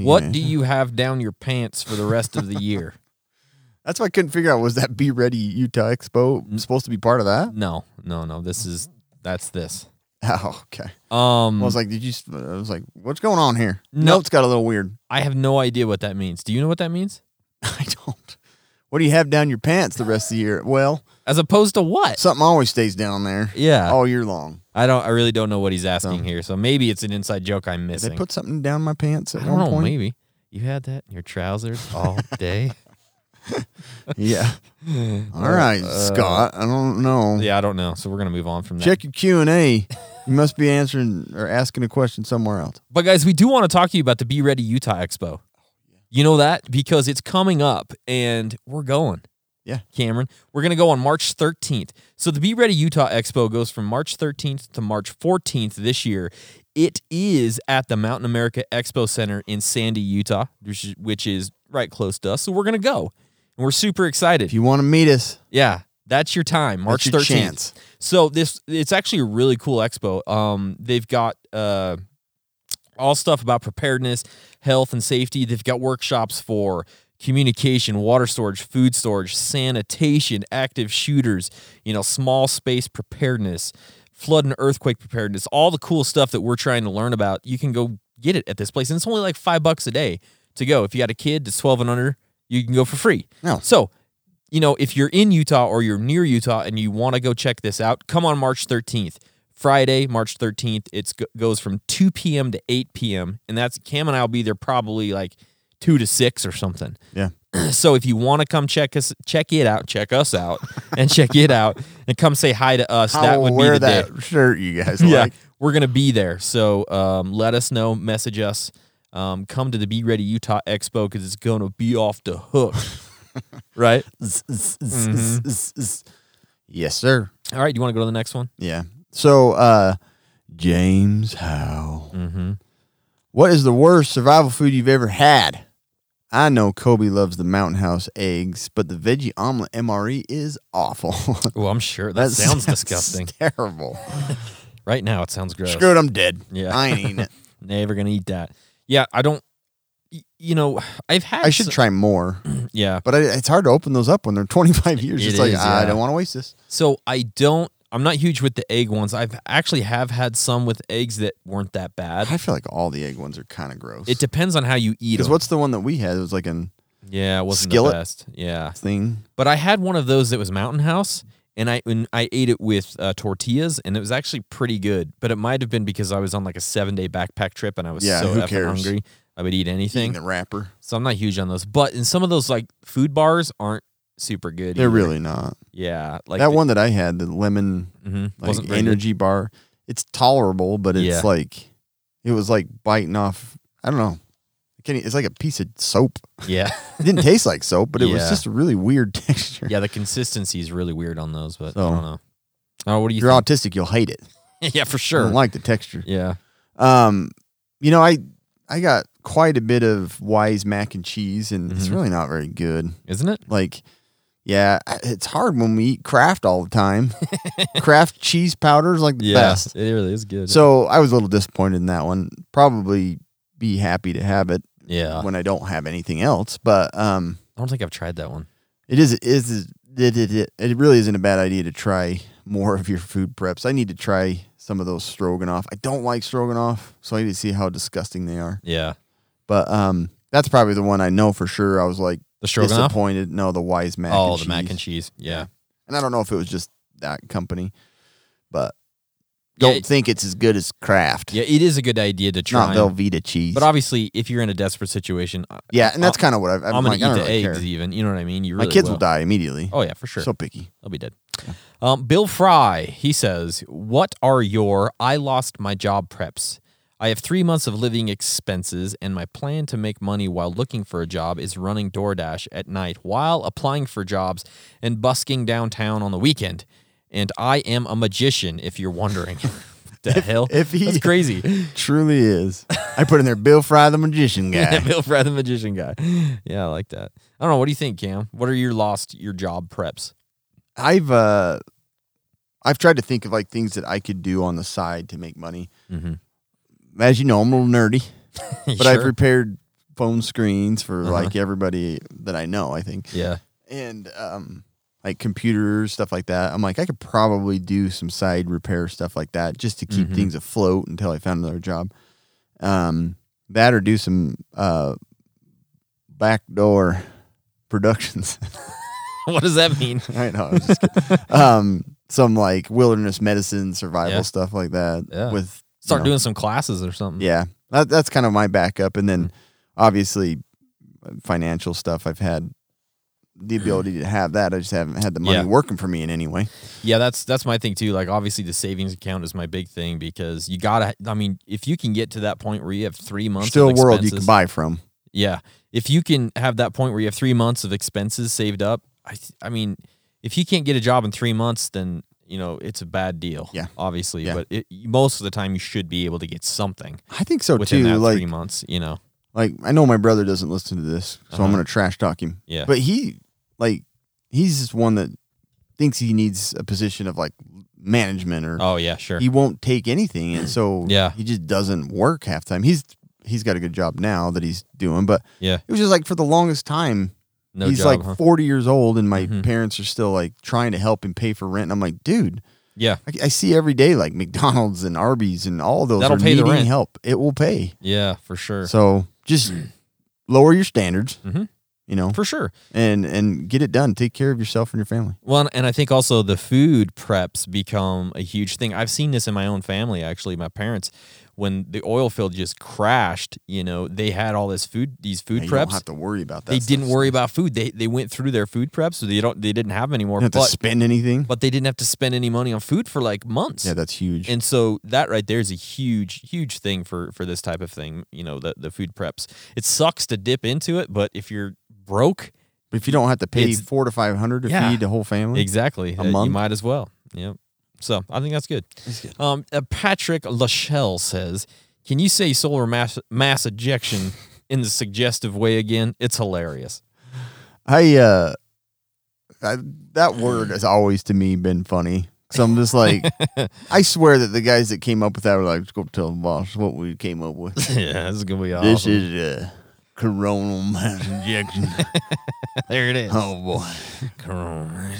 What Yeah. do you have down your pants for the rest of the year? That's why I couldn't figure out, was that Be Ready Utah Expo supposed to be part of that? No, no, no. This is that's this. Oh, okay. Um, I was like, did you? I was like, what's going on here? No. Notes got a little weird. I have no idea what that means. Do you know what that means? I don't. What do you have down your pants the rest of the year? Well, As opposed to what? something always stays down there Yeah. all year long. I don't. I really don't know what he's asking So- here. So maybe it's an inside joke I'm Did missing. they put something down my pants at I don't one know. point? Maybe you had that in your trousers all day. Yeah. All right, Scott. I don't know. Yeah, I don't know. So we're gonna move on from that. Check your Q and A. You must be answering or asking a question somewhere else. But guys, we do want to talk to you about the Be Ready Utah Expo. You know that because it's coming up and we're going. Yeah. Cameron, we're going to go on March thirteenth. So the Be Ready Utah Expo goes from March thirteenth to March fourteenth this year. It is at the Mountain America Expo Center in Sandy, Utah, which is, which is right close to us. So we're going to go. And we're super excited. If you want to meet us, Yeah, that's your time, March That's your thirteenth. chance. So this it's actually a really cool expo. Um, they've got uh, all stuff about preparedness, health, and safety. They've got workshops for communication, water storage, food storage, sanitation, active shooters, you know, small space preparedness, flood and earthquake preparedness, all the cool stuff that we're trying to learn about. You can go get it at this place, and it's only like five bucks a day to go. If you got a kid that's twelve and under, you can go for free. No. So, you know, if you're in Utah or you're near Utah and you want to go check this out, come on March thirteenth. Friday, March thirteenth, it goes from two p.m. to eight p.m. And that's Cam and I will be there probably like two to six or something. yeah. So if you want to come check us, check it out, check us out, and check it out, and come say hi to us, I that will would be wear the that day. shirt you guys Yeah, like. we're gonna be there. So um, let us know, message us, um, come to the Be Ready Utah Expo because it's gonna be off the hook, right? Yes, sir. All right, you want to go to the next one? Yeah. So, uh, James Howe. Mm-hmm. What is the worst survival food you've ever had? I know Kobe loves the Mountain House eggs, but the veggie omelet M R E is awful. Well, I'm sure that, sounds disgusting. Terrible. Right now, it sounds gross. Screw it, I'm dead. Yeah. I ain't eating it. Never gonna eat that. Yeah, I don't. y- You know, I've had. I should s- try more, Yeah. but I, it's hard to open those up when they're twenty-five years. It It's like, is, I yeah. don't want to waste this. So I don't. I'm not huge with the egg ones. I've actually have had some with eggs that weren't that bad. I feel like all the egg ones are kind of gross. It depends on how you eat Because them. what's the one that we had? It was like an Yeah, it wasn't skillet? the best. Yeah, thing. but I had one of those that was Mountain House, and I and I ate it with uh, tortillas, and it was actually pretty good. But it might have been because I was on like a seven day backpack trip, and I was Yeah, so who effing cares? hungry. I would eat Eating anything. the wrapper. So I'm not huge on those. But in some of those like food bars aren't super good. They're either. really not. Yeah, like that the- one that I had, the lemon mhm, like wasn't very good. energy bar, it's tolerable, but it's Yeah. like it was like biting off. I don't know. I can't e- It's like a piece of soap. Yeah, It didn't taste like soap, but it was Yeah. just a really weird texture. yeah. The consistency is really weird on those, but I So- don't know. Oh, what do If you you're think? autistic, you'll hate it. Yeah, for I sure. don't like the texture. Yeah. Um, you know, I I got quite a bit of Wise mac and cheese, and it's Mhm. really not very good. Isn't it? Like, yeah, I- it's hard when we eat Kraft all the time. Kraft cheese powder is like the best. It really is good. So I was a little disappointed in that one. Probably be happy to have it yeah, when I don't have anything else. But um, I don't think I've tried that one. it is it is it, it, it, it really isn't a bad idea to try more of your food preps. I need to try some of those stroganoff. I don't like stroganoff, so I need to see how disgusting they are. Yeah, But um, that's probably the one I know for sure. I was like the stroganoff. disappointed. No, the Wise mac. Oh, and the cheese. mac and cheese. Yeah. And I don't know if it was just that company, but Yeah, don't it- think it's as good as Kraft. Yeah, it is a good idea to try. Not 'em. Velveeta cheese. But obviously, if you're in a desperate situation, I- yeah, and that's I- kind of what I've, I'm, I'm gonna like, eat I don't the really eggs care. even. You know what I mean? You My really kids will. will die immediately. Oh yeah, for sure. So picky. They'll be dead. Um, Bill Fry, he says, "What are your I lost my job preps? I have three months of living expenses, and my plan to make money while looking for a job is running DoorDash at night while applying for jobs and busking downtown on the weekend. And I am a magician, if you're wondering." What the hell? if he- That's crazy. Truly is. I put in there Bill Fry, the magician guy. Bill Fry, the magician guy. Yeah, I like that. I don't know. What do you think, Cam? What are your lost your job preps? I've uh, I've tried to think of like things that I could do on the side to make money. Mm-hmm. As you know, I'm a little nerdy, but I've repaired phone screens for Uh-huh. like everybody that I know, I think. Yeah. And um, like computers, stuff like that. I'm like, I could probably do some side repair stuff like that just to keep Mhm. things afloat until I found another job. Um, that or do some uh, backdoor productions. What does that mean? I know. I was just kidding. um, some like wilderness medicine, survival Yeah. stuff like that. Yeah. With you Start know, doing some classes or something. Yeah, that, that's kind of my backup, and then obviously financial stuff. I've had the ability to have that. I just haven't had the money Yeah. working for me in any way. Yeah, that's that's my thing too. Like obviously the savings account is my big thing because you gotta. I mean, if you can get to that point where you have three months, Still a of world you expenses- can buy from. Yeah, if you can have that point where you have three months of expenses saved up, I th- I mean, if you can't get a job in three months, then you know it's a bad deal. Yeah. obviously, Yeah. but it, most of the time you should be able to get something I think so within too. that Like, three months. You know, like I know my brother doesn't listen to this, so I'm Uh-huh. going to trash talk him. Yeah. But he, like, he's just one that thinks he needs a position of like management, or oh yeah, sure. he won't take anything, and so Yeah. he just doesn't work half the time. He's he's got a good job now that he's doing, but yeah, it was just like for the longest time. no he's job. like huh? forty years old, and my Mhm. parents are still like trying to help him pay for rent. And I'm like, dude, Yeah, I, I see every day like McDonald's and Arby's and all those That'll are pay the needing rent. help. It will pay. yeah, for sure, So just lower your standards, Mhm. you know, for sure. and and get it done. Take care of yourself and your family. Well, and I think also the food preps become a huge thing. I've seen this in my own family, actually. My parents, when the oil field just crashed, you know, they had all this food, these food Yeah, you preps. don't have to worry about that. They stuff. didn't worry about food. They they went through their food preps, so they don't they didn't have any more. You don't have But to spend anything. but they didn't have to spend any money on food for like months. Yeah, that's huge. And so that right there is a huge, huge thing for for this type of thing. You know, the the food preps. It sucks to dip into it, but if you're broke, But if you don't have to pay It's- four to five hundred to Yeah. feed the whole family, exactly, A uh, you month? might as well. Yep. So I think that's good. Um, uh, Patrick Lachelle says, "Can you say solar mass mass ejection in the suggestive way again? It's hilarious." I uh, I, that word has always to me been funny. So I'm just like, I swear that the guys that came up with that were like, let's go tell the boss what we came up with. Yeah, this is gonna be awesome. This is a coronal mass injection. there it is. Oh boy, Corona.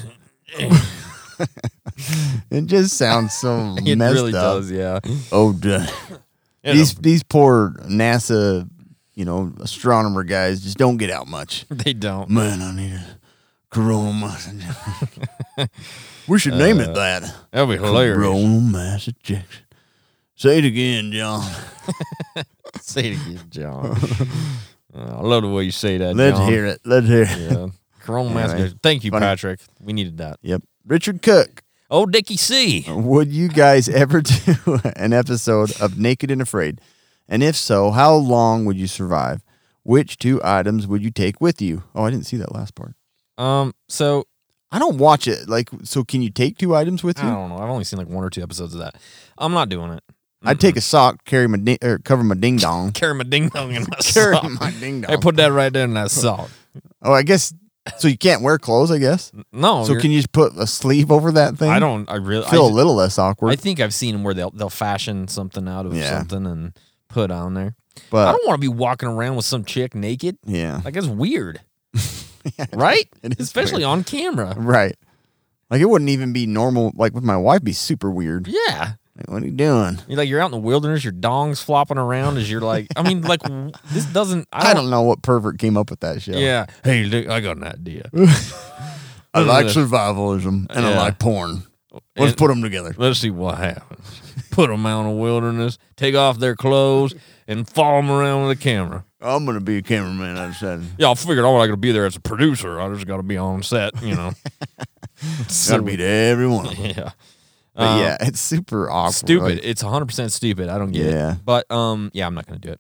it just sounds so It messed really up. does. Yeah. Oh, duh. You these know, these poor NASA, you know, astronomer guys just don't get out much. they don't. Man, I need a coronal mass injection. We should name it that. That'd be hilarious. Coronal mass ejection. Say it again, John. Say it again, John. Uh, I love the way you say that. Let's John. hear it. Let's hear it. Yeah. Coronal mass Anyway, ejection. Thank you, funny. Patrick. We needed that. Yep. Richard Cook. Oh, Dickie C. Would you guys ever do an episode of Naked and Afraid? And if so, how long would you survive? Which two items would you take with you? Oh, I didn't see that last part. Um. So I don't watch it. Like, so can you take two items with I you? don't know. I've only seen like one or two episodes of that. I'm not doing it. I'd take a sock, carry my ding, or cover my ding dong. Carry my ding dong in my Carry sock. my ding I dong. put that right there in that sock. Oh, I guess. So you can't wear clothes, I guess. No. So you're- can you just put a sleeve over that thing? I don't. I really. feel I, a little less awkward. I think I've seen them where they'll they'll fashion something out of Yeah. something and put on there. I but don't want to be walking around with some chick naked. yeah, Like that's weird, right? it is Especially on camera. right. Like it wouldn't even be normal. Like with my wife, be super weird. Yeah. Like, what are you doing? You're like you're out in the wilderness, your dong's flopping around as you're like. I mean, like w- this doesn't. I don't, I don't know what pervert came up with that show. Yeah. Hey, look, I got an idea. I like survivalism and I Yeah. like porn. Let's And- put them together. Let's see what happens. Put them out in the wilderness, take off their clothes, and follow them around with a camera. I'm gonna be a cameraman. I decided. Yeah, I figured I'm not going to be there as a producer. I just got to be on set, you know. Gotta beat every one of them. Yeah. But Um, yeah, it's super awkward. Stupid. Like, It's one hundred percent stupid. I don't get Yeah. it. But um, yeah, I'm not going to do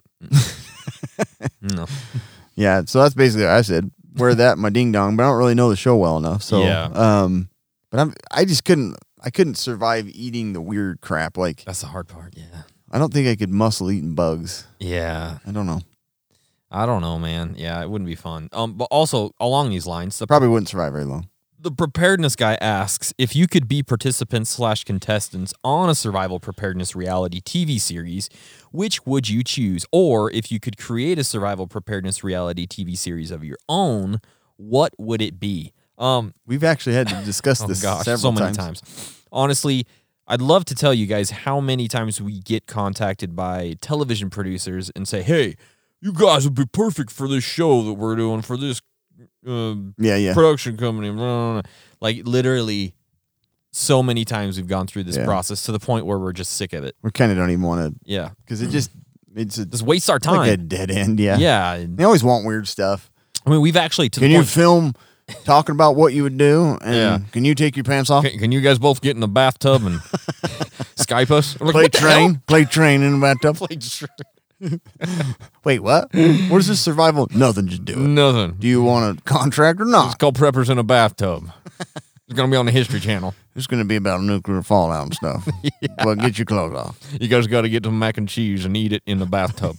it. no. yeah. So that's basically what I said. Wear that in my ding dong, but I don't really know the show well enough. So Yeah. Um, but I'm I just couldn't I couldn't survive eating the weird crap. Like That's the hard part. Yeah. I don't think I could muscle eating bugs. Yeah. I don't know. I don't know, man. Yeah, it wouldn't be fun. Um, but also along these lines, the Probably wouldn't survive very long. The preparedness guy asks, if you could be participants slash contestants on a survival preparedness reality T V series, which would you choose? Or if you could create a survival preparedness reality T V series of your own, what would it be? Um, We've actually had to discuss oh this gosh, several so many times. times. Honestly, I'd love to tell you guys how many times we get contacted by television producers and say, hey, you guys would be perfect for this show that we're doing for this uh, Yeah, yeah. production company. Blah, blah, blah. Like literally so many times we've gone through this Yeah. process to the point where we're just sick of it. We kind of don't even want to, Yeah. because it just, it's a, Just wastes our time. like a dead end, yeah. yeah. and- They always want weird stuff. I mean, we've actually to Can the you point, film talking about what you would do? And Yeah. can you take your pants off? can, can you guys both get in the bathtub and Skype us? We're like, Play what the hell? train? Play train in the bathtub? Play train. Wait, what? What is this survival? Nothing, just do it. Nothing. Do you want a contract or It's not? called Preppers in a Bathtub. It's going to be on the History Channel. It's going to be about nuclear fallout and stuff. Well, get your clothes off. You guys got to get some mac and cheese and eat it in the bathtub.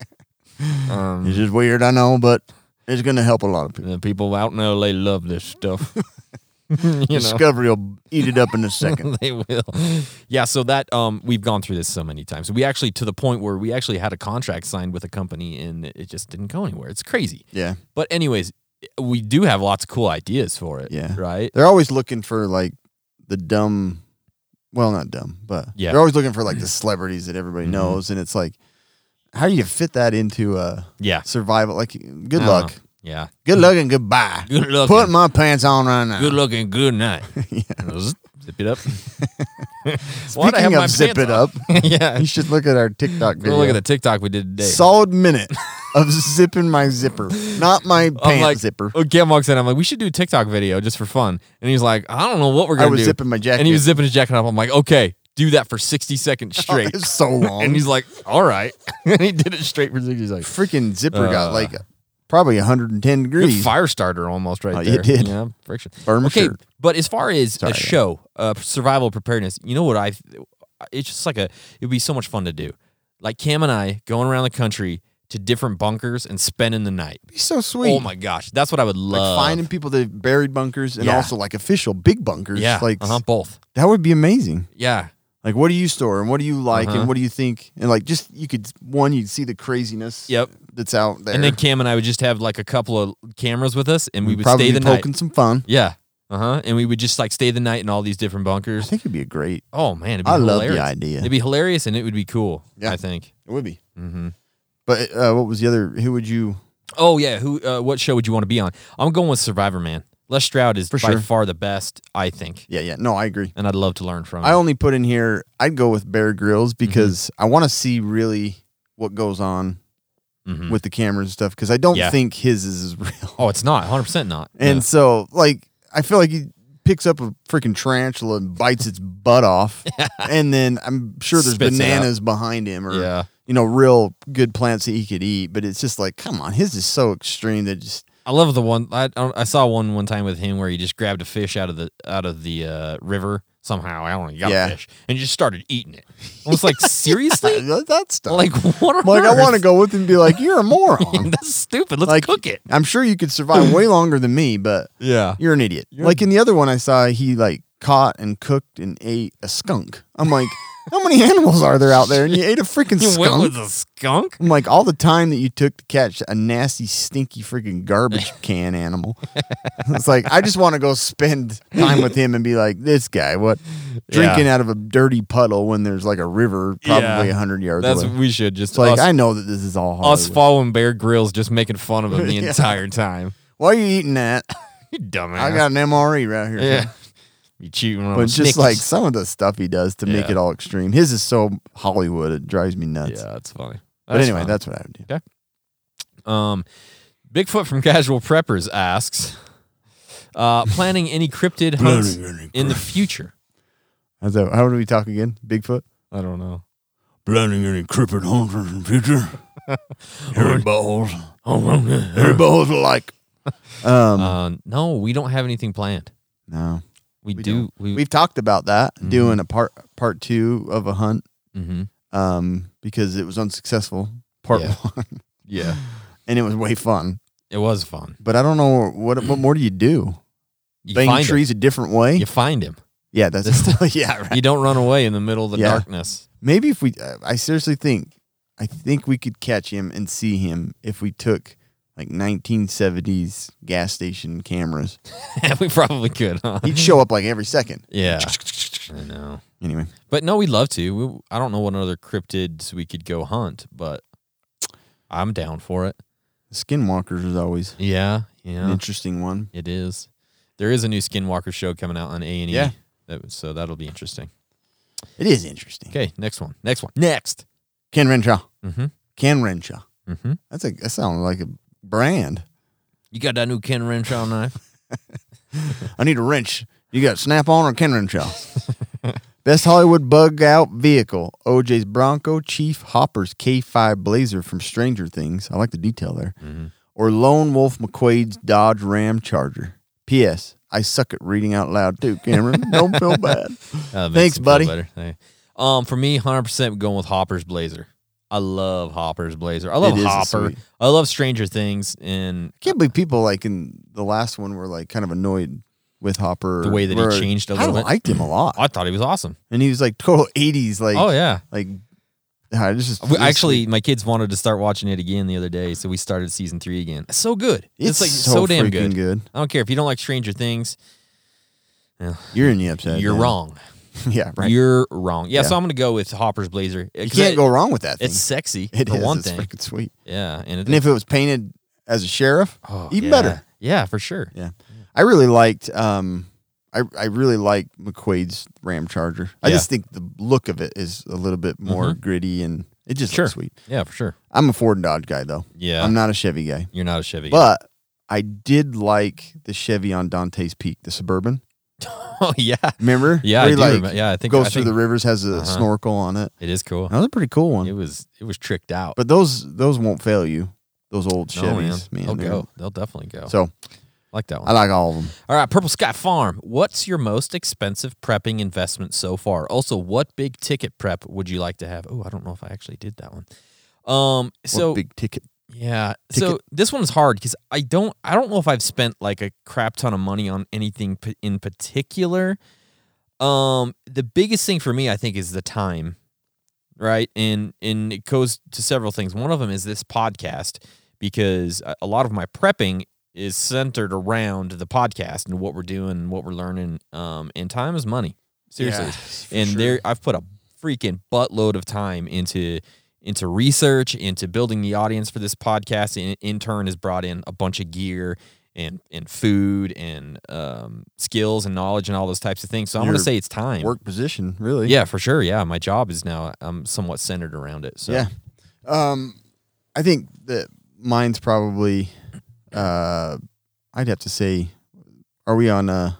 um, It's just weird, I know, but it's going to help a lot of people. the people out in L A love this stuff. you know, Discovery will eat it up in a second. they will. Yeah, so that um, we've gone through this so many times. We actually to the point where we actually had a contract signed with a company and it just didn't go anywhere. It's crazy. Yeah. But anyways, we do have lots of cool ideas for it. Yeah. Right. They're always looking for like the dumb, well, not dumb, but Yeah. they're always looking for like the celebrities that everybody Mhm. knows. And it's like, how do you fit that into a Yeah. survival? Like, good I don't luck. know. Yeah. Good luck and goodbye. Good luck. Putting my pants on right now. Good looking. Good night. Yeah. Zip it up. Why'd I Speaking have my of zip pants it off? up, yeah. you should look at our TikTok video. Go look at the TikTok we did today. Solid minute of zipping my zipper, not my I'm pants like, zipper. oh, Cam walks in. I'm like, we should do a TikTok video just for fun. And he's like, I don't know what we're I gonna was do. zipping my jacket. and he was zipping his jacket up. I'm like, okay, do that for sixty seconds straight. It's so long. and he's like, all right. and he did it straight for sixty seconds. freaking zipper Uh, got like probably one hundred ten Good degrees. fire starter almost right Oh, there. you did. Yeah, friction. Burn my okay, shirt. but as far as Sorry, a yeah. show, uh, survival preparedness, you know what I? It's just like a. It would be so much fun to do. Like Cam and I going around the country to different bunkers and spending the night. Be so sweet. Oh my gosh, that's what I would Like love. finding people that buried bunkers and Yeah. also like official big bunkers. yeah, Like uh-huh, both. that would be amazing. Yeah, Like, what do you store and what do you like Uh-huh. and what do you think? And like, just you could one, you'd see the craziness. Yep. That's out there. and then Cam and I would just have like a couple of cameras with us, and we We'd would probably stay be the night. poking some fun. Yeah, uh huh. And we would just like stay the night in all these different I bunkers. think it'd be a great. Oh man, it'd be I love hilarious. the idea. It'd be hilarious, and it would be cool. Yeah. I think. It would be. Mm-hmm. But uh, what was the other? Who would you? Oh yeah, who? Uh, what show would you want to be on? I'm going with Survivor Man. Les Stroud is For by sure. far the best, I think, Yeah, yeah. No, I agree. and I'd love to learn from him. I only put in here. I'd go with Bear Grylls because Mm-hmm. I want to see really what goes on Mhm. with the cameras and stuff. Because I don't Yeah. think his is as real. Oh, it's not one hundred percent not. And Yeah. so, like, I feel like he picks up a freaking tarantula and bites its butt off, and then I'm sure there's Spits it out. bananas behind him, or Yeah. you know, real good plants that he could eat. But it's just like, come on, his is so extreme that just I love the one. I I saw one one time with him where he just grabbed a fish out of the out of the uh, river somehow. I don't know. He got Yeah. a fish and just started eating it. I was like, seriously? that, that stuff. Like what? On like I want to earth? go with him and be like, you're a moron. That's stupid. Let's like, cook it. I'm sure you could survive way longer than me, but Yeah. you're an idiot. You're- like in the other one I saw, he like caught and cooked and ate a skunk. I'm like, how many animals are there out there? And you ate a freaking You skunk. went with a skunk? I'm like, all the time that you took to catch a nasty, stinky freaking garbage can animal. It's like, I just want to go spend time with him and be like, this guy, what? Drinking out of a dirty puddle when there's like a river probably a Yeah. 100 yards That's away. what we should just It's like, us, I know that this is all Hollywood. us following Bear Grylls just making fun of him the Yeah. entire time. Why are you eating that? You dumbass. I got an M R E right here. yeah. You cheating on But a just Snickers. like some of the stuff he does to make Yeah. it all extreme. His is so Hollywood, it drives me nuts. Yeah, that's funny. But That's anyway, fun. that's what I would do. Um, Bigfoot from Casual Preppers asks, uh, planning any cryptid hunts in the future? How's that, how do we talk again? Bigfoot? I don't know. Planning any cryptid hunters in the future? Hairy balls. Oh, Hairy balls alike. Um, uh, no, we don't have anything planned. no. We, We do. don't. We, We've talked about that, Mhm. doing a part part two of a hunt, mm-hmm. um, because it was unsuccessful, part Yeah. one. Yeah, And it was way fun. it was fun. But I don't know, what what more do you do? You bang find trees a different way. him. You find him. Yeah, that's yeah. Right. You don't run away in the middle of the Yeah. darkness. Maybe if we, uh, I seriously think, I think we could catch him and see him if we took like nineteen seventies gas station cameras. We probably could, huh? He'd show up like every second. Yeah. I know. Anyway, But no, we'd love to. We, I don't know what other cryptids we could go hunt, but I'm down for it. Skinwalkers is always Yeah, an yeah, interesting one. it is. There is a new Skinwalker show coming out on A and E. Yeah. That, so that'll be interesting. It is interesting. Okay, next one. Next one. Next. Ken Renshaw. Mm-hmm. Ken Renshaw. Mm-hmm. That's a that sounds like a brand. You got that new Ken Renshaw knife? I need a wrench. You got Snap On or Ken Renshaw? Best Hollywood bug out vehicle. O J's Bronco, Chief Hopper's K five Blazer from Stranger Things. I like the detail there. Mm-hmm. Or Lone Wolf McQuaid's Dodge Ram Charger. P S. I suck at reading out loud too, Cameron. Don't feel bad. Uh, makes Thanks, me feel buddy. better. Hey. Um, for me, one hundred percent going with Hopper's Blazer. I love Hopper's Blazer. I love It is a Hopper. sweet- I love Stranger Things, and I can't believe people like in the last one were like kind of annoyed with Hopper. The way that he where changed a I little bit. liked him a lot. I thought he was awesome. And he was like total eighties, like Oh yeah. like I just We, actually, my kids wanted to start watching it again the other day, so we started season three again. It's so good. It's, it's, like so, so, damn freaking good. good. I don't care if you don't like Stranger Things. You're in the upside. You're down. wrong. Yeah, right. You're wrong. Yeah, Yeah. so I'm gonna go with Hopper's Blazer. You can't go wrong with that thing. It's sexy. It for is. one It's thing. freaking sweet. Yeah, and, it, And if it was painted as a sheriff, oh, even yeah. better. Yeah, for sure. Yeah. I really liked um I I really like McQuaid's Ram Charger. I Yeah. just think the look of it is a little bit more Mhm. gritty and it just Sure. looks sweet. Yeah, for sure. I'm a Ford and Dodge guy though. Yeah, I'm not a Chevy guy. you're not a Chevy. guy. But I did like the Chevy on Dante's Peak, the Suburban. oh yeah, Remember? yeah, Where I he, do like, remember. Yeah, I think goes I through think the rivers, has a Uh-huh. snorkel on it. It is cool. That was a pretty cool one. It was it was tricked out. But those those won't fail you. Those old no, Chevys, man, man. they'll they're- go. They'll definitely go. So like that one. I like all of them. All right, Purple Sky Farm. What's your most expensive prepping investment so far? Also, what big ticket prep would you like to have? Oh, I don't know if I actually did that one. Um, so What big ticket. yeah, so ticket? this one's hard because I don't, I don't know if I've spent like a crap ton of money on anything p- in particular. Um, the biggest thing for me, I think, is the time, right? And and it goes to several things. One of them is this podcast because a- a lot of my prepping is centered around the podcast and what we're doing, and what we're learning. Um, and time is money, seriously. Yeah, for and sure. there, I've put a freaking buttload of time into into research, into building the audience for this podcast, and in turn has brought in a bunch of gear and and food and um, skills and knowledge and all those types of things. So I'm going Your to say it's time. Work position, really. Yeah, for sure. Yeah, my job is now I'm somewhat centered around it. So Yeah. Um, I think that mine's probably. Uh, I'd have to say, are we on? Uh,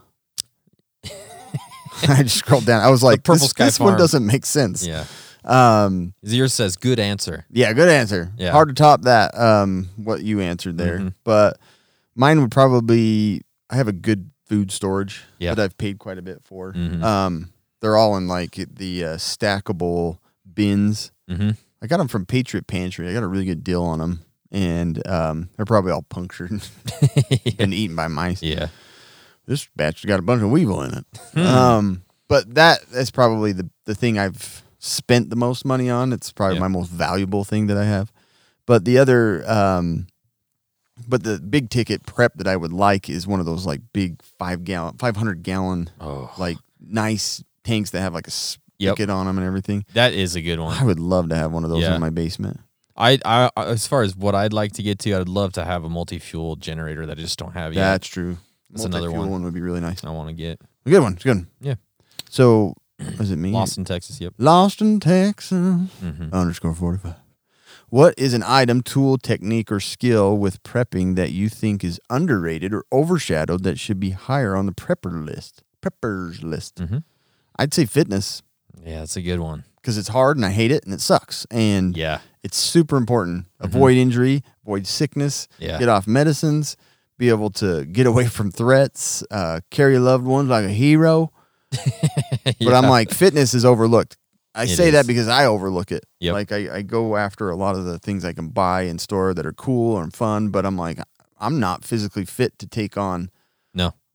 I just scrolled down. I was like, Purple this, Sky this one Farm. doesn't make sense. yeah. Um, Yours says good answer. yeah, good answer. Yeah. Hard to top that. Um, what you answered there, Mhm. but mine would probably. I have a good food storage Yeah. that I've paid quite a bit for. Mhm. Um, they're all in like the uh, stackable bins. Mm-hmm. I got them from Patriot Pantry. I got a really good deal on them, and um, they're probably all punctured and been eaten by mice. Yeah. This batch got a bunch of weevil in it. Hmm. Um, but that that's probably the the thing I've spent the most money on. It's probably Yeah. my most valuable thing that I have. But the other, um, but the big ticket prep that I would like is one of those like big five gallon, five hundred gallon, Oh, like nice tanks that have like a Yep. spigot on them and everything. that is a good one. I would love to have one of those Yeah. in my basement. I, I, as far as what I'd like to get to, I'd love to have a multi-fuel generator that I just don't have yet. That's true. That's another Multi-fuel one. would be really nice. I want to get A good one. It's a good one. Yeah. So, was it me? Lost in Texas. Yep. Lost in Texas. Mm-hmm. Underscore forty-five. What is an item, tool, technique, or skill with prepping that you think is underrated or overshadowed that should be higher on the prepper list? Preppers list. Mm-hmm. I'd say fitness Yeah, that's a good one. because it's hard and I hate it and it sucks. And Yeah. it's super important. Avoid injury, avoid sickness, Yeah. get off medicines, be able to get away from threats, uh, carry loved ones like a hero. But I'm like, fitness is overlooked. I It say is. that because I overlook it. Yep. Like I, I go after a lot of the things I can buy and store that are cool and fun, but I'm like, I'm not physically fit to take on No.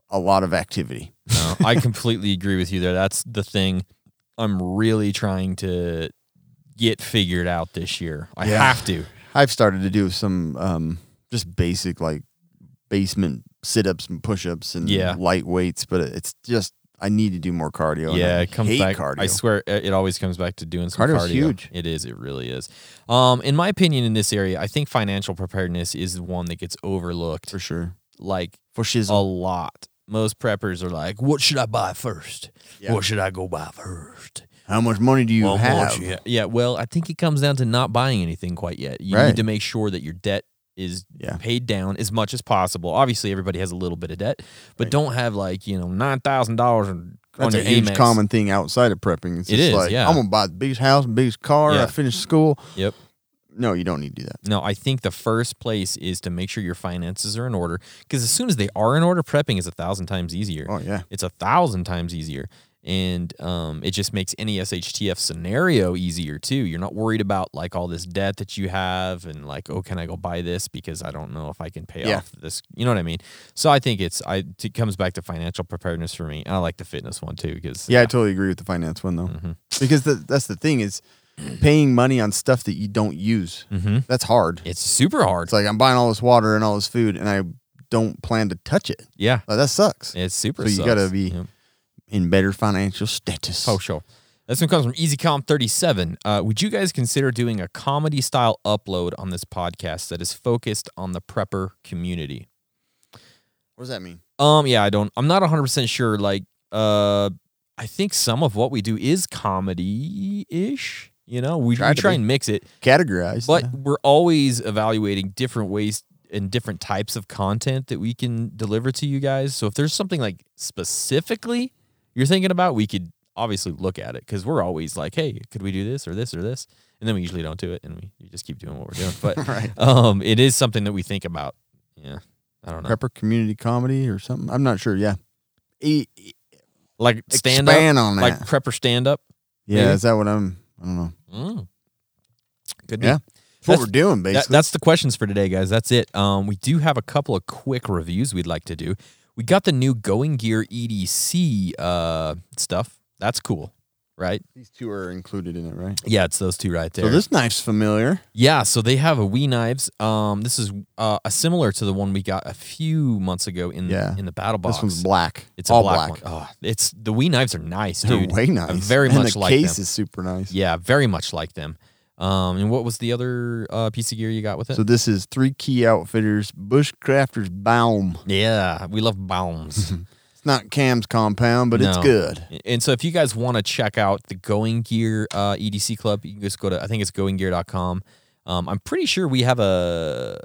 a lot of activity. No, I completely agree with you there. That's the thing I'm really trying to get figured out this year. I Yeah. have to. I've started to do some um, just basic like basement sit-ups and push-ups and Yeah. light weights, but it's just I need to do more cardio. and Yeah, I it comes hate back. cardio. I swear, it it always comes back to doing some Cardio's cardio. huge. It is. It really is. Um, in my opinion, in this area, I think financial preparedness is the one that gets overlooked. for sure. Like For a shizzle. lot. Most preppers are like, "What should I buy first? Yeah. What should I go buy first?" How much money do you Well, have? much, yeah. yeah, well, I think it comes down to not buying anything quite yet. You Right. need to make sure that your debt is Yeah. paid down as much as possible. Obviously, everybody has a little bit of debt, but Right. don't have like, you know, nine thousand dollars on That's your a huge Amex. common thing outside of prepping. It's It just is, like, yeah. I'm going to buy the biggest house, biggest car. Yeah. I finished school. Yep. No, you don't need to do that. No, I think the first place is to make sure your finances are in order, because as soon as they are in order, prepping is a thousand times easier. Oh, yeah. It's a thousand times easier. And um, it just makes any S H T F scenario easier too. You're not worried about like all this debt that you have and like, oh, can I go buy this because I don't know if I can pay Yeah. off this. You know what I mean? So I think it's I it comes back to financial preparedness for me. And I like the fitness one too because Yeah, I totally agree with the finance one, though. Mhm. Because the, that's the thing is paying money on stuff that you don't use. Mhm. That's hard. it's super hard. It's like I'm buying all this water and all this food, and I don't plan to touch it. Yeah, Like, that sucks. it's super. So you sucks. gotta be- Yep. In better financial status. Oh, sure. This one comes from EasyCom thirty-seven. Uh, would you guys consider doing a comedy style upload on this podcast that is focused on the prepper community? What does that mean? Um, yeah, I don't. I'm not one hundred percent sure. Like, uh, I think some of what we do is comedy ish. You know, we, Try we to try be. and mix it, Categorized. but yeah. we're always evaluating different ways and different types of content that we can deliver to you guys. So if there's something like specifically you're thinking about, we could obviously look at it because we're always like, hey, could we do this or this or this? And then we usually don't do it, and we, we just keep doing what we're doing. But Right. um, it is something that we think about. Yeah, I don't know. Prepper community comedy or something. I'm not sure. Yeah. E- e- Like stand up, expand on that. like prepper stand up. yeah. maybe? Is that what I'm? I don't know. Mm. Could be. Yeah. That's what That's- we're doing, That- basically. that's the questions for today, guys. That's it. Um, we do have a couple of quick reviews we'd like to do. We got the new Going Gear E D C uh, stuff. That's cool, right? These two are included in it, right? Yeah, it's those two right there. So this knife's familiar. yeah, so they have a Wii knives. Um, this is uh, a similar to the one we got a few months ago in Yeah. in the battle box. This one's black. It's all a black, black. one. Oh, it's the Wii knives are nice, They're dude. way nice. I very and much the like case them. is super nice. Yeah, very much like them. Um, and what was the other uh, piece of gear you got with it? So this is Three Key Outfitters Bushcrafters Baum. yeah, we love bounds. It's not Cam's compound, but it's No. good. And so if you guys want to check out the Going Gear uh, E D C Club, you can just go to, I think it's going gear dot com. Um, I'm pretty sure we have a,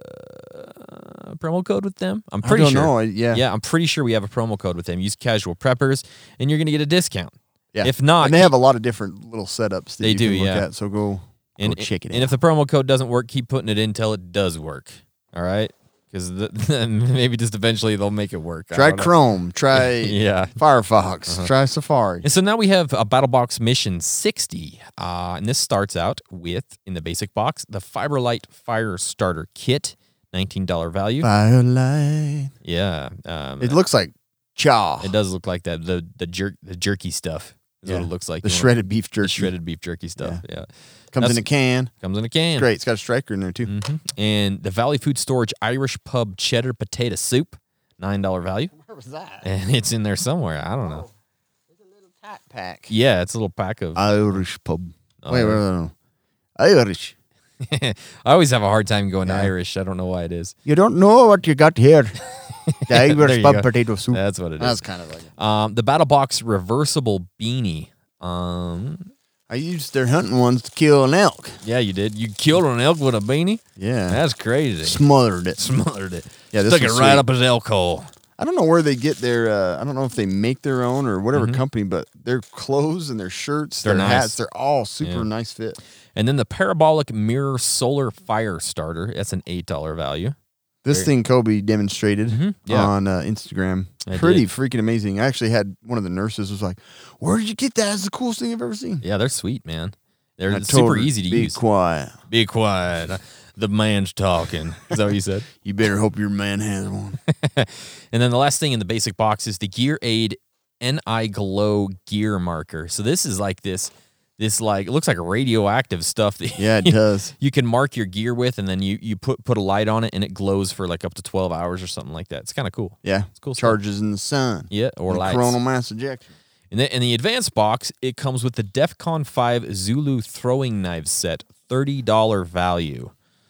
a promo code with them. I'm pretty I don't sure. know. I- yeah. Yeah, I'm pretty sure we have a promo code with them. Use Casual Preppers, and you're going to get a discount. Yeah. If not, and they have a lot of different little setups that They you do, can look yeah. at. So go, and, go check it and out. if the promo code doesn't work, keep putting it in until it does work. All right? Because then maybe just eventually they'll make it work. I try don't know. Chrome. Try Yeah. Firefox. Uh-huh. Try Safari. And so now we have a Battle Box Mission sixty. Uh, and this starts out with, in the basic box, the Fiberlight Fire Starter Kit, nineteen dollars value. Firelight. Yeah. Um, It looks like chaw. it does look like that. The the jerk the jerky stuff is Yeah. what it looks like. The You know, shredded beef the jerky. shredded beef jerky stuff. Yeah. Comes in That's- a can. Comes in a can. Great. It's got a striker in there too. hmm And the Valley Food Storage Irish Pub Cheddar Potato Soup, nine dollars value. Where was that? And it's in there somewhere. I don't know. It's a little tat pack. Yeah, it's a little pack of. Irish pub. Oh, wait, wait, wait, wait. Irish. I always have a hard time going Yeah. Irish. I don't know why it is. You don't know what you got here. The There Irish you pub go. potato soup. That's what it is. That's kind of like it. Um, the Battle Box reversible beanie. Um, I used their hunting ones to kill an elk. yeah, you did. You killed an elk with a beanie. Yeah. That's crazy. Smothered it. Smothered it. Yeah, this Stuck it was right sweet. up his elk hole. I don't know where they get their, uh, I don't know if they make their own or whatever Mhm. company, but their clothes and their shirts, They're their nice. hats, they're all super Yeah. nice fit. And then the Parabolic Mirror Solar Fire Starter. That's an eight dollars value. This Very- thing Kobe demonstrated Mhm, yeah. on uh, Instagram. I Pretty did. freaking amazing. I actually had one of the nurses was like, "Where did you get that? It's the coolest thing I've ever seen." Yeah, they're sweet, man. They're And I super told her, easy to Be use. quiet. Be quiet. The man's talking. Is that what you said? You better hope your man has one. And then the last thing in the basic box is the Gear Aid N I Glow gear marker. So this is like this, this like, it looks like radioactive stuff that Yeah, it you, does. you can mark your gear with, and then you, you put, put a light on it and it glows for like up to twelve hours or something like that. It's kind of cool. Yeah. It's cool stuff. Charges in the sun. Yeah, or And lights. coronal mass ejection. And then in the advanced box, it comes with the DEFCON five Zulu throwing knives set, thirty dollars value.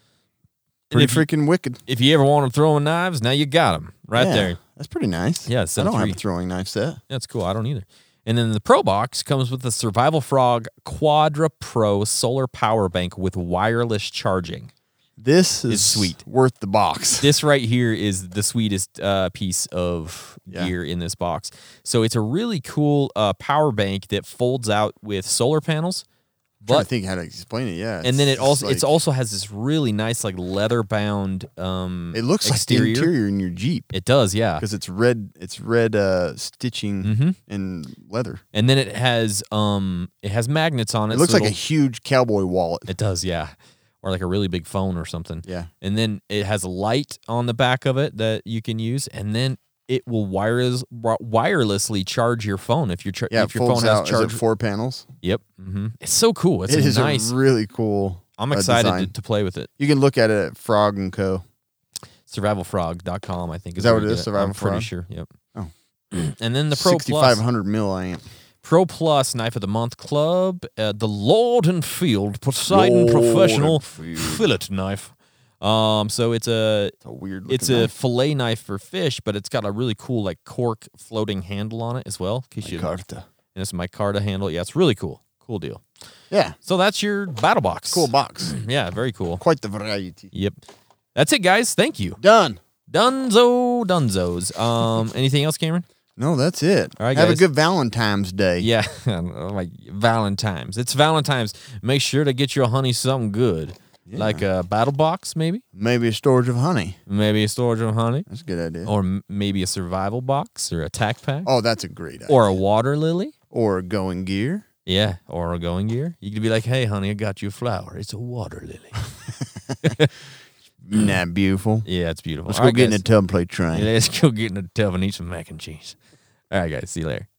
And Pretty if you, freaking wicked. if you ever want them throwing knives, now you got them right Yeah, there. That's pretty nice. Yeah, I set don't of have three. a throwing knife set. That's cool. I don't either. And then the Pro box comes with the Survival Frog Quadra Pro solar power bank with wireless charging. This is It's sweet. worth the box. This right here is the sweetest uh, piece of Yeah. gear in this box. So it's a really cool uh, power bank that folds out with solar panels. I'm trying But to think how to explain it. Yeah, and then it it's also like- it's also has this really nice like leather bound um it looks exterior. like the interior in your Jeep It does, yeah. because it's red. It's red uh, stitching Mhm. and leather. And then it has um it has magnets on it. It looks so like a it'll- huge cowboy wallet. It does, yeah. Or like a really big phone or something. Yeah. And then it has a light on the back of it that you can use, and then it will wireless wirelessly charge your phone if your char- Yeah, if it your phone folds has out. Is charge. it four panels? Yep. hmm It's so cool. It's It a is nice. a really cool. I'm uh, excited to, design. to play with it. You can look at it at Frog and Co. survival frog dot com, I think. Is that where what you it get is, Survival I'm pretty Frog? sure. Yep. Oh. And then the Pro sixty-five Plus. hundred milliamp. Pro Plus Knife of the Month Club, uh, the Lord and Field Poseidon Lord Professional and Field. Fillet Knife. Um, so it's a It's a weird. it's looking a knife. fillet knife for fish, but it's got a really cool like cork floating handle on it as well. In case you- Carta. and it's my Micarta handle. Yeah, it's really cool. Cool deal. Yeah, So that's your battle box. cool box. Yeah, very cool. Quite the variety. Yep. That's it, guys. Thank you. Done. Dunzo Dunzos. Um, anything else, Cameron? No, that's it. All right, Have guys. a good Valentine's Day. Yeah, like Valentine's. It's Valentine's. Make sure to get your honey something good, like a battle box, maybe, Maybe a storage of honey. maybe a storage of honey, That's a good idea. or m- maybe a survival box or a tack pack, Oh, that's a great idea. or a water lily. Or a going gear. Yeah, or a going gear. You could be like, "Hey, honey, I got you a flower. It's a water lily." Isn't that beautiful? Yeah, it's beautiful. Let's All go right, get in guys. a tub and play train. Let's go get in the tub and eat some mac and cheese. All right, guys. See you later.